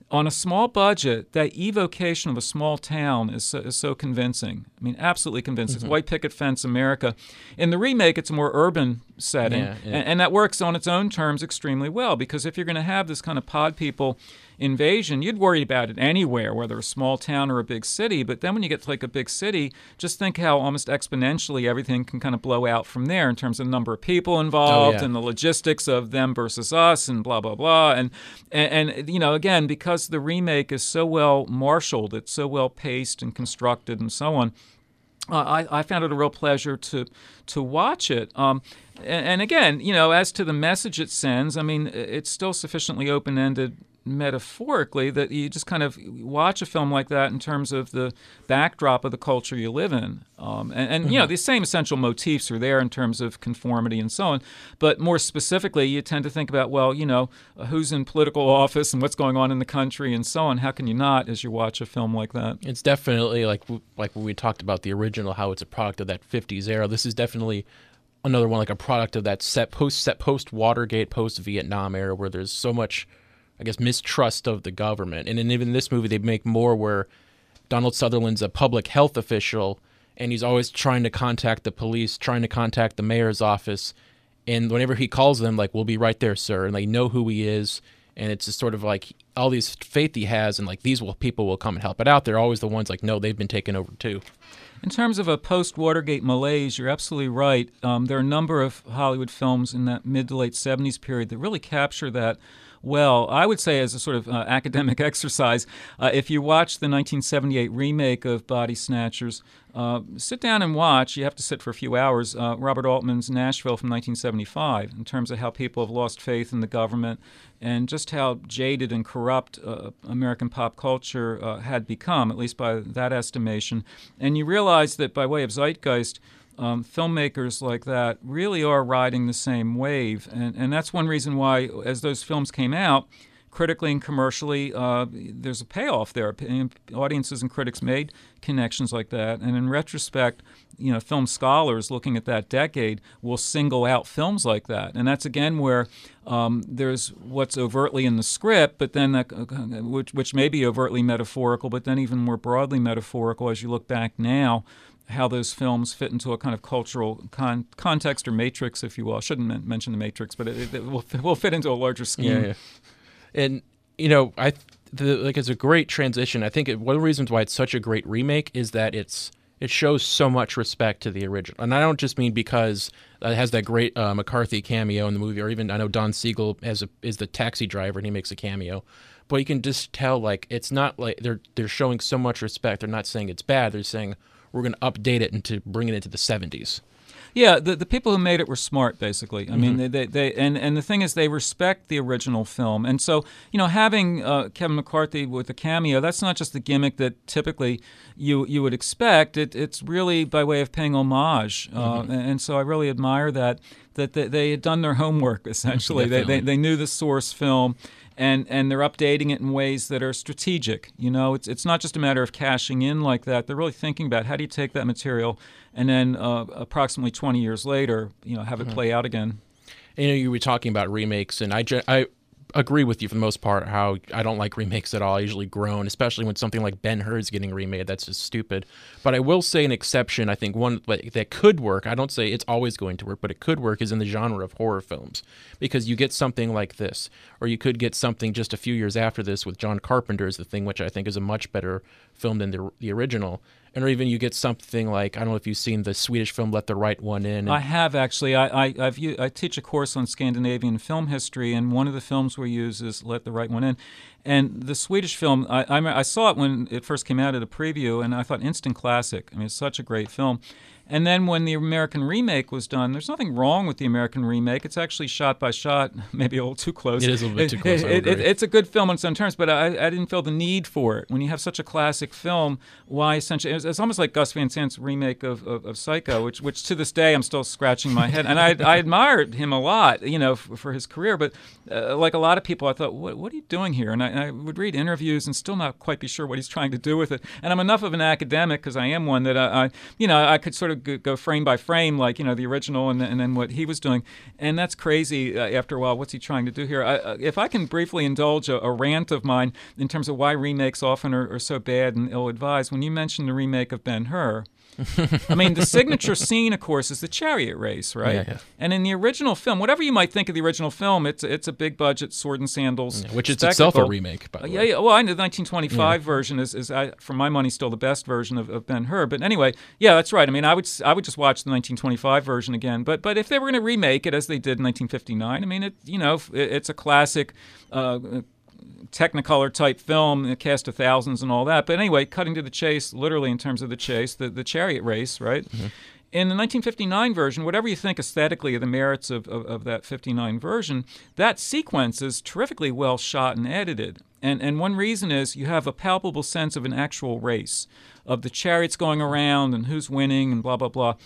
on a small budget, that evocation of a small town is so, is so convincing. I mean, absolutely convincing. Mm-hmm. It's White Picket Fence America. In the remake, it's a more urban setting, Yeah, yeah. And, and that works on its own terms extremely well, because if you're going to have this kind of pod people invasion, you'd worry about it anywhere, whether a small town or a big city. But then when you get to like a big city, just think how almost exponentially everything can kind of blow out from there in terms of the number of people involved Oh, yeah. and the logistics of them versus us and blah, blah, blah. And, and, and, you know, again, because the remake is so well marshaled, it's so well paced and constructed and so on, Uh, I, I found it a real pleasure to to watch it. Um, and, and again, you know, as to the message it sends, I mean, it's still sufficiently open-ended metaphorically that you just kind of watch a film like that in terms of the backdrop of the culture you live in. Um, and, and you know, the same essential motifs are there in terms of conformity and so on. But more specifically, you tend to think about, well, you know, uh, who's in political office and what's going on in the country and so on. How can you not as you watch a film like that? It's definitely like like when we talked about the original, how it's a product of that fifties era. This is definitely another one, like a product of that set post set post Watergate, post Vietnam era, where there's so much, I guess, mistrust of the government. And then even in this movie, they make more where Donald Sutherland's a public health official, and he's always trying to contact the police, trying to contact the mayor's office. And whenever he calls them, like, we'll be right there, sir. And they know who he is. And it's just sort of like all these faith he has, and like these will, people will come and help it out. They're always the ones like, no, they've been taken over too. In terms of a post-Watergate malaise, you're absolutely right. Um, there are a number of Hollywood films in that mid to late seventies period that really capture that well. I would say as a sort of uh, academic exercise, uh, if you watch the nineteen seventy-eight remake of Body Snatchers, uh, sit down and watch. You have to sit for a few hours. Uh, Robert Altman's Nashville from nineteen seventy-five, in terms of how people have lost faith in the government and just how jaded and corrupt uh, American pop culture uh, had become, at least by that estimation. And you realize that by way of zeitgeist, Um, filmmakers like that really are riding the same wave. And, and that's one reason why, as those films came out, critically and commercially, uh, there's a payoff there. Audiences and critics made connections like that. And in retrospect, you know, film scholars looking at that decade will single out films like that. And that's, again, where um, there's what's overtly in the script, but then that, uh, which, which may be overtly metaphorical, but then even more broadly metaphorical as you look back now, how those films fit into a kind of cultural con- context or matrix, if you will. I shouldn't men- mention the matrix, but it, it will, will fit into a larger scheme. Yeah, yeah. And, you know, I the, like it's a great transition. I think it, one of the reasons why it's such a great remake is that it's it shows so much respect to the original. And I don't just mean because it has that great uh, McCarthy cameo in the movie, or even I know Don Siegel as a, is the taxi driver and he makes a cameo. But you can just tell, like, it's not like they're they're showing so much respect. They're not saying it's bad. They're saying, we're going to update it and to bring it into the seventies. Yeah, the the people who made it were smart, basically. I mm-hmm. mean, they, they, they and, and the thing is, they respect the original film. And so, you know, having uh, Kevin McCarthy with a cameo, that's not just the gimmick that typically you you would expect. It, it's really by way of paying homage. Uh, mm-hmm. and, and so I really admire that, that they, they had done their homework, essentially. they, they They knew the source film. And and they're updating it in ways that are strategic. You know, it's it's not just a matter of cashing in like that. They're really thinking about how do you take that material and then uh, approximately twenty years later, you know, have it play out again. And, you know, you were talking about remakes, and I, I agree with you for the most part how I don't like remakes at all. I usually groan, especially when something like Ben-Hur's getting remade. That's just stupid. But I will say an exception, I think one that could work, I don't say it's always going to work, but it could work, is in the genre of horror films. Because you get something like this, or you could get something just a few years after this with John Carpenter's The Thing, which I think is a much better film than the, the original. And or even you get something like, I don't know if you've seen the Swedish film Let the Right One In. I have, actually. I I, I've, I teach a course on Scandinavian film history, and one of the films we use is Let the Right One In. And the Swedish film, I, I, I saw it when it first came out at a preview, and I thought instant classic. I mean, it's such a great film. And then when the American remake was done, there's nothing wrong with the American remake. It's actually shot by shot, maybe a little too close. It is a little bit too close. It, it, it, it's a good film on its own terms, but I, I didn't feel the need for it. When you have such a classic film, why essentially? It's, it's almost like Gus Van Sant's remake of, of, of Psycho, which which to this day I'm still scratching my head. And I I admired him a lot, you know, for, for his career. But uh, like a lot of people, I thought, what what are you doing here? And I, and I would read interviews and still not quite be sure what he's trying to do with it. And I'm enough of an academic, because I am one, that I, I you know I could sort of of go, go frame by frame, like you know the original, and, and then what he was doing, and that's crazy. Uh, after a while, what's he trying to do here? I, uh, if I can briefly indulge a, a rant of mine in terms of why remakes often are, are so bad and ill-advised. When you mentioned the remake of Ben-Hur, I mean, the signature scene, of course, is the chariot race, right? Yeah, yeah. And in the original film, whatever you might think of the original film, it's it's a big budget sword and sandals, yeah, which is spectacle. itself a remake, by the uh, way. Yeah, yeah. Well, I know the nineteen twenty-five yeah. version is, is I, for my money, still the best version of, of Ben-Hur. But anyway, yeah, that's right. I mean, I would I would just watch the nineteen twenty-five version again. But but if they were going to remake it as they did in nineteen fifty-nine, I mean, it you know, it, it's a classic. Uh, Technicolor type film, a cast of thousands and all that. But anyway, cutting to the chase, literally in terms of the chase, the, the chariot race, right? Mm-hmm. In the nineteen fifty-nine version, whatever you think aesthetically of the merits of, of, of that fifty-nine version, that sequence is terrifically well shot and edited. And and one reason is you have a palpable sense of an actual race, of the chariots going around and who's winning and blah, blah, blah.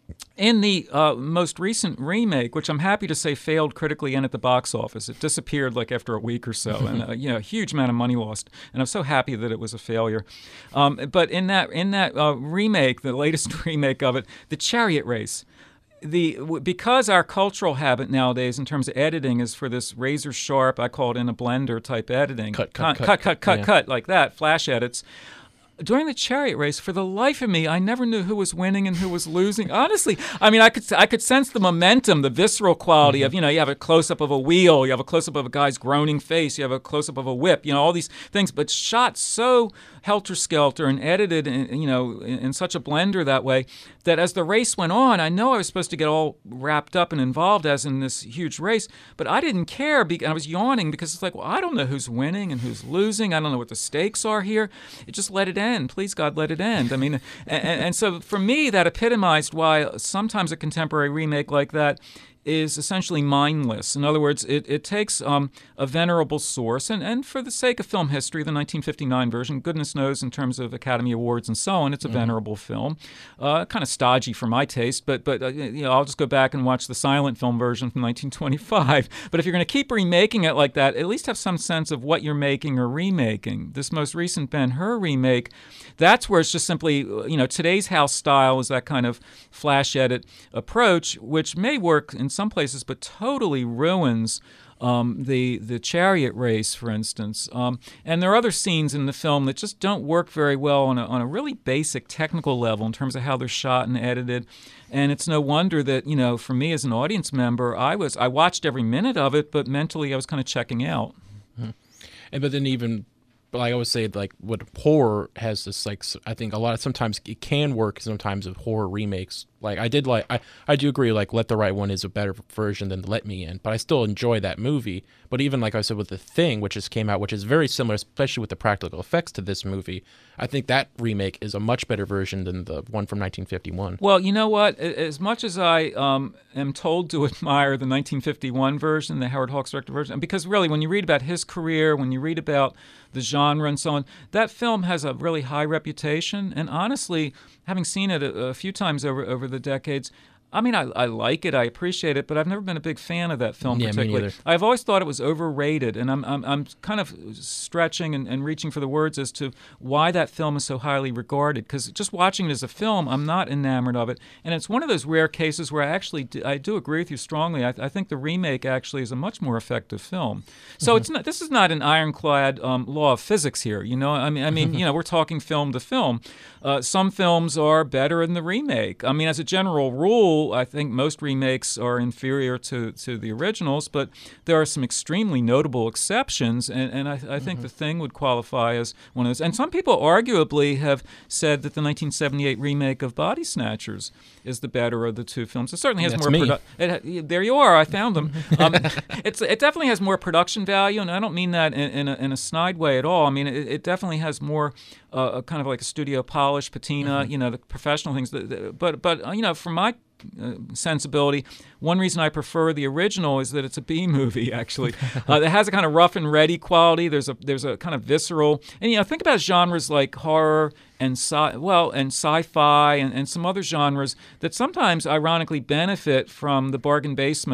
In the uh, most recent remake, which I'm happy to say failed critically and at the box office, it disappeared like after a week or so, and uh, you know, a huge amount of money lost. And I'm so happy that it was a failure. Um, but in that in that uh, remake, the latest remake of it, the chariot race. The because our cultural habit nowadays in terms of editing is for this razor sharp, I call it in a blender type editing, cut, cut, cut, cut, cut, cut, cut, yeah. cut like that, flash edits. During the chariot race, for the life of me, I never knew who was winning and who was losing. Honestly, I mean, I could I could sense the momentum, the visceral quality mm-hmm. of, you know, you have a close-up of a wheel, you have a close-up of a guy's groaning face, you have a close-up of a whip, you know, all these things, but shot so helter-skelter and edited, in, you know, in, in such a blender that way, that as the race went on, I know I was supposed to get all wrapped up and involved as in this huge race, but I didn't care. Because I was yawning because it's like, well, I don't know who's winning and who's losing. I don't know what the stakes are here. It just let it end. Please, God, let it end. I mean, and, and so for me, that epitomized why sometimes a contemporary remake like that is essentially mindless. In other words, it, it takes um, a venerable source, and, and for the sake of film history, the nineteen fifty-nine version, goodness knows in terms of Academy Awards and so on, it's a mm-hmm. venerable film. Uh, kind of stodgy for my taste, but but uh, you know, I'll just go back and watch the silent film version from nineteen twenty-five. But if you're going to keep remaking it like that, at least have some sense of what you're making or remaking. This most recent Ben-Hur remake, that's where it's just simply, you know, today's house style is that kind of flash edit approach, which may work in some places, but totally ruins um, the the chariot race, for instance. Um, and there are other scenes in the film that just don't work very well on a, on a really basic technical level in terms of how they're shot and edited. And it's no wonder that, you know, for me as an audience member, I was I watched every minute of it, but mentally I was kind of checking out. Mm-hmm. And but then even. But like I always say, like what horror has this, like I think a lot of sometimes it can work sometimes with horror remakes. Like I did like I, I do agree like Let the Right One is a better version than Let Me In, but I still enjoy that movie. But even like I said with The Thing, which just came out, which is very similar, especially with the practical effects to this movie, I think that remake is a much better version than the one from nineteen fifty-one. Well, you know what? As much as I um, am told to admire the nineteen fifty-one version, the Howard Hawks directed version, because really when you read about his career, when you read about the genre and so on, that film has a really high reputation. And honestly, having seen it a, a few times over over the decades, I mean, I, I like it, I appreciate it, but I've never been a big fan of that film yeah, particularly. Me neither. I've always thought it was overrated, and I'm I'm, I'm kind of stretching and, and reaching for the words as to why that film is so highly regarded. Because just watching it as a film, I'm not enamored of it, and it's one of those rare cases where I actually do, I do agree with you strongly. I, I think the remake actually is a much more effective film. So mm-hmm. it's not this is not an ironclad um, law of physics here. You know, I mean, I mean, you know, we're talking film to film. Uh, some films are better in the remake. I mean, as a general rule, I think most remakes are inferior to, to the originals, but there are some extremely notable exceptions, and, and I, I think mm-hmm. The Thing would qualify as one of those. And some people arguably have said that the nineteen seventy-eight remake of Body Snatchers is the better of the two films. It certainly has That's more. Me. Produ- it, there you are. I found them. Um, it's it definitely has more production value, and I don't mean that in, in, a, in a snide way at all. I mean it, it definitely has more uh, kind of like a studio polish, patina, mm-hmm. you know, the professional things. That, that, but but uh, you know, from my Uh, sensibility. One reason I prefer the original is that it's a B movie. Actually, uh, it has a kind of rough and ready quality. There's a there's a kind of visceral, and you know, think about genres like horror and sci well and sci-fi and, and some other genres that sometimes ironically benefit from the bargain basement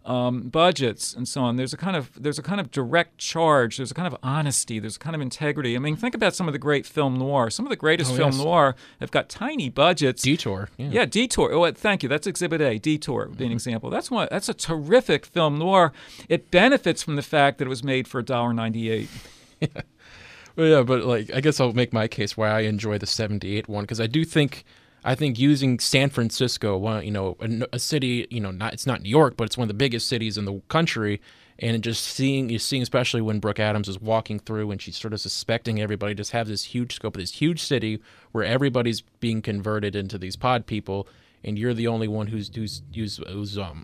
um, budgets and so on. There's a kind of there's a kind of direct charge. There's a kind of honesty. There's a kind of integrity. I mean, think about some of the great film noir. Some of the greatest Oh, film yes. noir have got tiny budgets. Detour. Yeah. Yeah, Detour. Oh, thank you. That's Exhibit A. Detour would be an example. That's one. That's a terrific film noir. It benefits from the fact that it was made for a dollar ninety-eight. Well, yeah, but like I guess I'll make my case why I enjoy the seventy-eight one, because I do think I think using San Francisco, one you know, a, a city, you know, not it's not New York, but it's one of the biggest cities in the country, and just seeing you seeing especially when Brooke Adams is walking through and she's sort of suspecting everybody, just have this huge scope of this huge city where everybody's being converted into these pod people, and you're the only one who's who's who's, who's um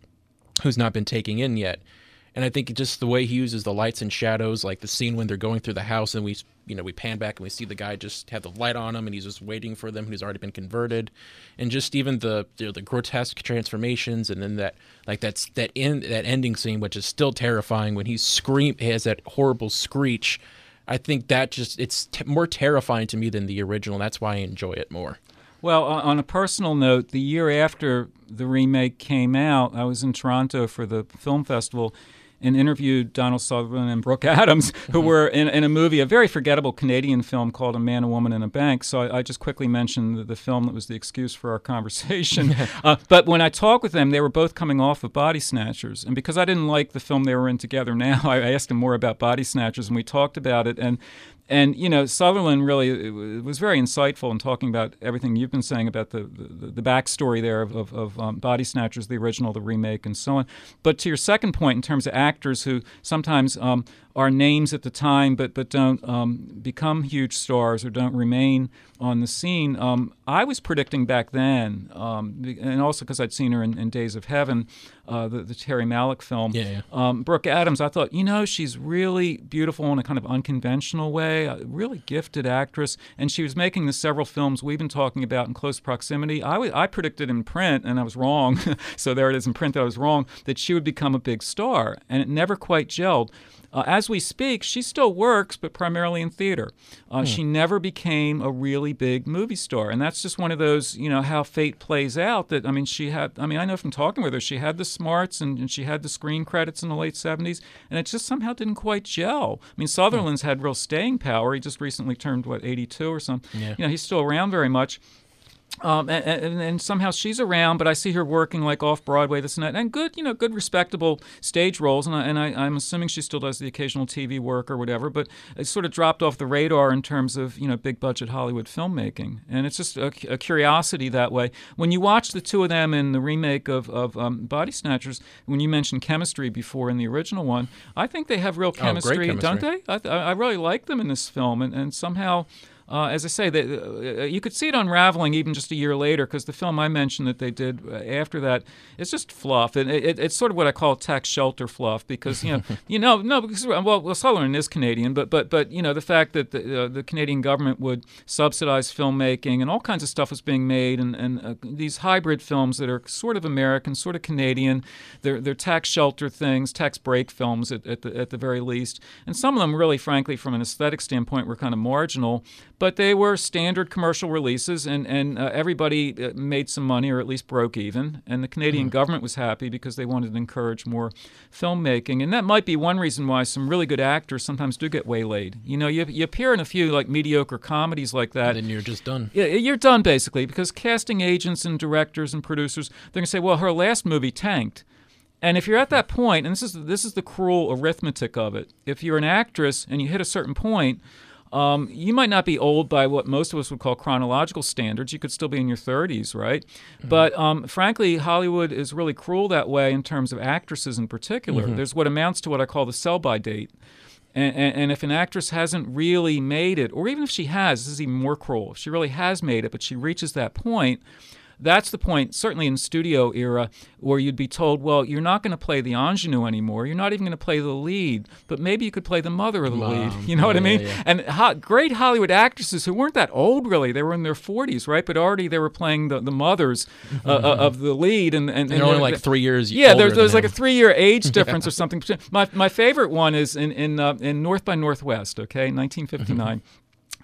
who's not been taken in yet. And I think just the way he uses the lights and shadows, like the scene when they're going through the house and we, you know, we pan back and we see the guy just have the light on him and he's just waiting for them who's already been converted, and just even the you know, the grotesque transformations, and then that like that's that end that ending scene, which is still terrifying when he scream he has that horrible screech. I think that just it's t- more terrifying to me than the original. That's why I enjoy it more. Well, on a personal note, the year after the remake came out, I was in Toronto for the film festival and interviewed Donald Sutherland and Brooke Adams, who were in, in a movie, a very forgettable Canadian film called A Man, a Woman, and a Bank. So I, I just quickly mentioned the, the film that was the excuse for our conversation. uh, but when I talked with them, they were both coming off of Body Snatchers. And because I didn't like the film they were in together now, I, I asked them more about Body Snatchers, and we talked about it. And And, you know, Sutherland really it was very insightful in talking about everything you've been saying about the, the, the backstory there of, of, of um, Body Snatchers, the original, the remake, and so on. But to your second point, in terms of actors who sometimes um, are names at the time but, but don't um, become huge stars or don't remain on the scene, um, I was predicting back then, um, and also because I'd seen her in, in Days of Heaven, uh, the, the Terry Malick film, Yeah, yeah. Um, Brooke Adams, I thought, you know, she's really beautiful in a kind of unconventional way, a really gifted actress, and she was making the several films we've been talking about in close proximity. I, w- I predicted in print, and I was wrong, so there it is in print that I was wrong, that she would become a big star, and it never quite gelled. Uh, as we speak, she still works, but primarily in theater. Uh, hmm. She never became a really big movie star, and that's just one of those, you know, how fate plays out. That I mean, she had. I mean, I know from talking with her, she had the smarts and, and she had the screen credits in the late seventies, and it just somehow didn't quite gel. I mean, Sutherland's hmm. had real staying power. He just recently turned what eighty-two or something. Yeah. You know, he's still around very much. Um, and, and, and somehow she's around, but I see her working like off Broadway, this and that, and good, you know, good, respectable stage roles. And, I, and I, I'm assuming she still does the occasional T V work or whatever, but it's sort of dropped off the radar in terms of, you know, big budget Hollywood filmmaking. And it's just a, a curiosity that way. When you watch the two of them in the remake of, of um, Body Snatchers, when you mentioned chemistry before in the original one, I think they have real chemistry, oh, great chemistry. don't they? I, I really like them in this film, and, and somehow. Uh, as I say, they, uh, you could see it unraveling even just a year later, because the film I mentioned that they did uh, after that, it's just fluff. And it, it, it's sort of what I call tax shelter fluff, because you know, you know, no, because well, well, Sutherland is Canadian, but but but you know, the fact that the, uh, the Canadian government would subsidize filmmaking and all kinds of stuff was being made, and and uh, these hybrid films that are sort of American, sort of Canadian, they're they're tax shelter things, tax break films at, at the at the very least, and some of them really, frankly, from an aesthetic standpoint, were kind of marginal. But they were standard commercial releases, and, and uh, everybody made some money, or at least broke even. And the Canadian mm. government was happy because they wanted to encourage more filmmaking. And that might be one reason why some really good actors sometimes do get waylaid. You know, you, you appear in a few like mediocre comedies like that. And then you're just done. Yeah, you're done basically, because casting agents and directors and producers, they're going to say, well, her last movie tanked. And if you're at that point, and this is this is the cruel arithmetic of it, if you're an actress and you hit a certain point, Um, you might not be old by what most of us would call chronological standards. You could still be in your thirties, right? Mm-hmm. But um, frankly, Hollywood is really cruel that way in terms of actresses in particular. Mm-hmm. There's what amounts to what I call the sell-by date. And, and, and if an actress hasn't really made it, or even if she has, this is even more cruel. If she really has made it, but she reaches that point, that's the point, certainly in studio era, where you'd be told, well, you're not going to play the ingenue anymore. You're not even going to play the lead, but maybe you could play the mother of the Mom. lead. You know yeah, what I mean? Yeah, yeah. And ho- great Hollywood actresses who weren't that old, really. They were in their forties, right? But already they were playing the, the mothers uh, uh, of the lead. And, and, and, and they're only like three years Yeah, older there's, there's than like him. a three-year age difference or something. My my favorite one is in, in, uh, in North by Northwest, okay, nineteen fifty-nine.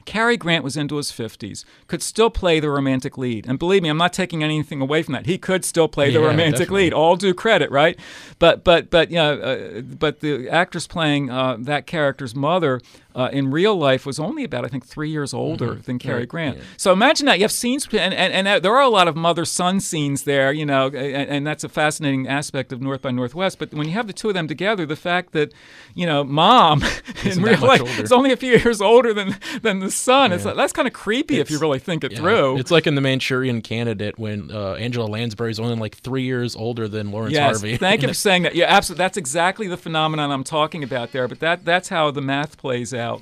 Cary Grant was into his fifties, could still play the romantic lead. And believe me, I'm not taking anything away from that. He could still play the Yeah, romantic definitely. lead. All due credit, right? But but but you know, uh, but the actress playing uh, that character's mother uh, in real life was only about, I think, three years older Mm-hmm. than Cary Right, Grant. yeah. So imagine that you have scenes, and, and, and there are a lot of mother-son scenes there, you know, and, and that's a fascinating aspect of North by Northwest. But when you have the two of them together, the fact that, you know, mom in Isn't real that much life older. is only a few years older than than the son, it's Yeah. like, that's kind of creepy if you It's- really think it Yeah. through. It's like in The Manchurian Candidate when uh, Angela Lansbury is only like three years older than Lawrence Yes, Harvey. thank you for saying that. Yeah, absolutely. That's exactly the phenomenon I'm talking about there. But that that's how the math plays out.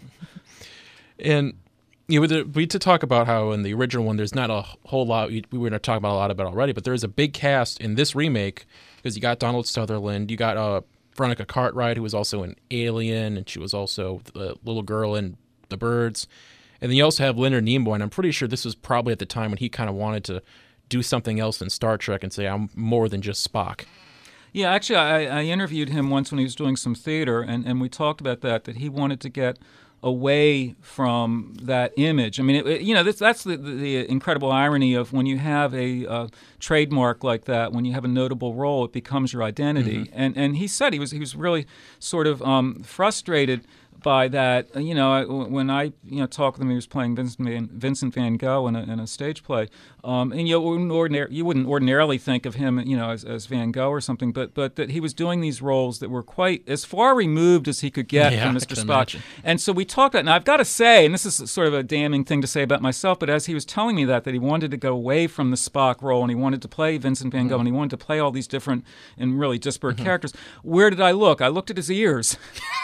And you know, we we to talk about how in the original one there's not a whole lot we we were going to talk about a lot about already, but there is a big cast in this remake because you got Donald Sutherland, you got uh, Veronica Cartwright, who was also in Alien, and she was also the little girl in The Birds, and then you also have Leonard Nimoy, and I'm pretty sure this was probably at the time when he kind of wanted to do something else than Star Trek and say I'm more than just Spock. Yeah, actually, I, I interviewed him once when he was doing some theater, and, and we talked about that, that he wanted to get away from that image. I mean, it, it, you know, this, that's the, the, the incredible irony of when you have a uh, trademark like that, when you have a notable role, it becomes your identity. Mm-hmm. And and he said he was he was really sort of um, frustrated by that. You know, I, when I you know talked with him, he was playing Vincent Van, Vincent Van Gogh in a, in a stage play, um, and you wouldn't ordinary, you wouldn't ordinarily think of him, you know, as, as Van Gogh or something, but but that he was doing these roles that were quite as far removed as he could get Yeah, from I Mister can Spock. imagine. And so we talked about, and I've got to say, and this is sort of a damning thing to say about myself, but as he was telling me that, that he wanted to go away from the Spock role and he wanted to play Vincent Van Gogh and he wanted to play all these different and really disparate Mm-hmm. characters, where did I look? I looked at his ears.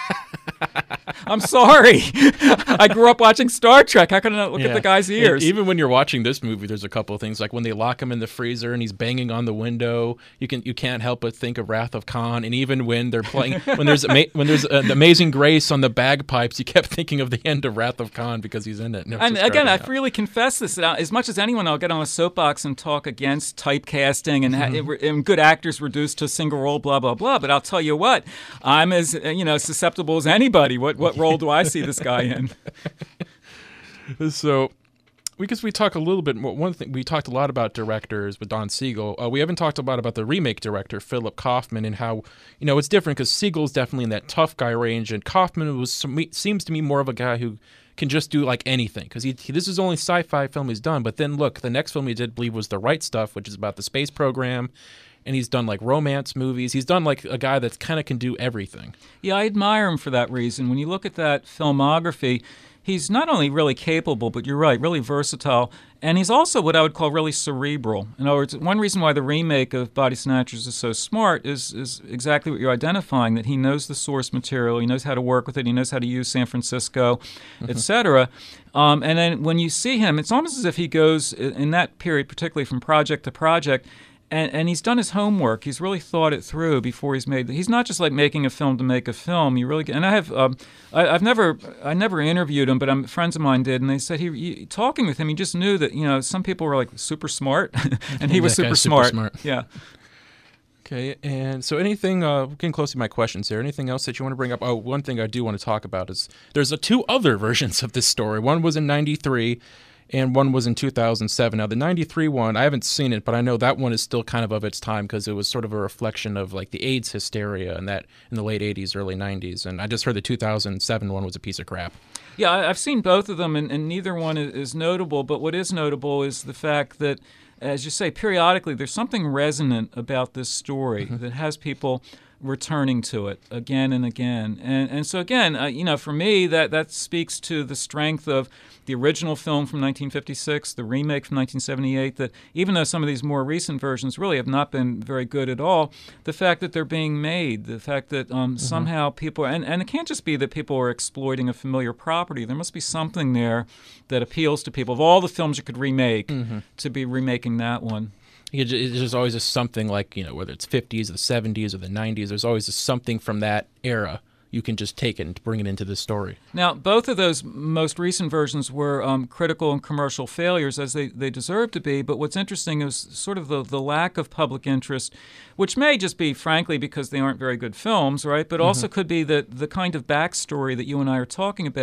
I'm sorry. I grew up watching Star Trek. How can I not look at Yeah. the guy's And ears? even when you're watching this movie, there's a couple of things like when they lock him in the freezer and he's banging on the window. You can you can't help but think of Wrath of Khan. And even when they're playing, when there's ama- when there's an Amazing Grace on the bagpipes, you kept thinking of the end of Wrath of Khan because he's in it. And, it was And just again, I cracking up. freely confess this. that I- As much as anyone, I'll get on a soapbox and talk against typecasting and, Mm-hmm. ha- and good actors reduced to a single role, blah blah blah. But I'll tell you what, I'm as uh, you know susceptible as anybody. What what role do I see this guy in? So, because we talk a little bit more, one thing we talked a lot about directors with Don Siegel. Uh, we haven't talked a lot about the remake director Philip Kaufman and how you know it's different because Siegel's definitely in that tough guy range, and Kaufman was seems to me more of a guy who can just do like anything because he, he this is the only sci-fi film he's done. But then look, the next film he did, believe, was The Right Stuff, which is about the space program. And he's done like romance movies. He's done like a guy that kind of can do everything. Yeah, I admire him for that reason. When you look at that filmography, he's not only really capable, but you're right, really versatile. And he's also what I would call really cerebral. In other words, one reason why the remake of Body Snatchers is so smart is, is exactly what you're identifying, that he knows the source material, he knows how to work with it, he knows how to use San Francisco, mm-hmm. et cetera. Um, and then when you see him, it's almost as if he goes, in that period, particularly from project to project, And, and he's done his homework. He's really thought it through before he's made. He's not just like making a film to make a film. You really. And I have. Um, I, I've never. I never interviewed him, but um, friends of mine did, and they said he, he. Talking with him, he just knew that you know some people were like super smart, and he was That super guy's smart. super smart. Yeah. Okay, and so anything, uh, getting close to my questions here, anything else that you want to bring up? Oh, one thing I do want to talk about is there's a two other versions of this story. One was in ninety-three, and one was in two thousand seven. Now, the ninety-three one, I haven't seen it, but I know that one is still kind of of its time because it was sort of a reflection of like the AIDS hysteria and that in the late eighties, early nineties. And I just heard the two thousand seven one was a piece of crap. Yeah, I- I've seen both of them, and, and neither one is, is notable. But what is notable is the fact that, as you say, periodically there's something resonant about this story mm-hmm. that has people returning to it again and again. And and so again, uh, you know, for me, that, that speaks to the strength of the original film from nineteen fifty-six, the remake from nineteen seventy-eight, that even though some of these more recent versions really have not been very good at all, the fact that they're being made, the fact that um, mm-hmm. somehow people, and, and it can't just be that people are exploiting a familiar property. There must be something there that appeals to people. Of all the films you could remake, mm-hmm. to be remaking that one. It's just always just something like, you know, whether it's fifties or the seventies or the nineties, there's always just something from that era. You can just take it and bring it into the story. Now, both of those most recent versions were um, critical and commercial failures, as they, they deserve to be. But what's interesting is sort of the, the lack of public interest, which may just be, frankly, because they aren't very good films, right? But also mm-hmm. could be that the kind of backstory that you and I are talking about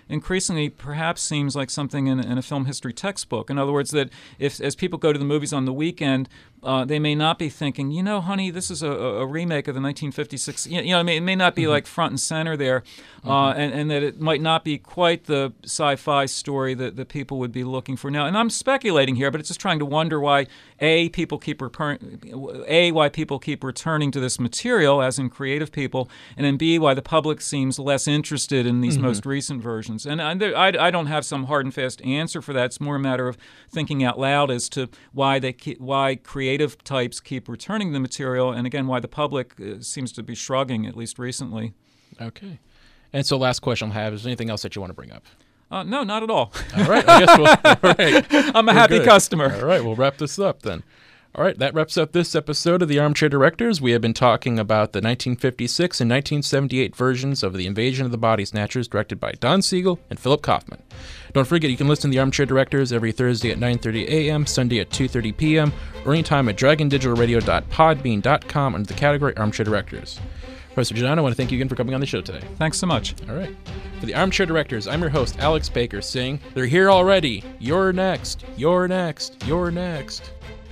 increasingly perhaps seems like something in, in a film history textbook. In other words, that if as people go to the movies on the weekend, uh, they may not be thinking, you know, honey, this is a, a remake of the nineteen fifty-six. You know, I mean, it may not be mm-hmm. like front and center there, mm-hmm. uh, and, and that it might not be quite the sci-fi story that, that people would be looking for now. And I'm speculating here, but it's just trying to wonder why a people keep return, a why people keep returning to this material, as in creative people, and then b why the public seems less interested in these mm-hmm. most recent versions. And I, I, I don't have some hard and fast answer for that. It's more a matter of thinking out loud as to why they keep, why creative types keep returning the material, and again, why the public uh, seems to be shrugging, at least recently. Okay. And so last question I'll have, is there anything else that you want to bring up? Uh, no, not at all. All right. I guess we'll, all right. I'm a We're happy good. customer. All right. We'll wrap this up then. All right, that wraps up this episode of the Armchair Directors. We have been talking about the nineteen fifty-six and nineteen seventy-eight versions of The Invasion of the Body Snatchers, directed by Don Siegel and Philip Kaufman. Don't forget, you can listen to the Armchair Directors every Thursday at nine thirty a.m., Sunday at two thirty p.m., or anytime at dragon digital radio dot podbean dot com under the category Armchair Directors. Professor Giordano, I want to thank you again for coming on the show today. Thanks so much. All right. For the Armchair Directors, I'm your host, Alex Baker, saying, they're here already. You're next. You're next. You're next.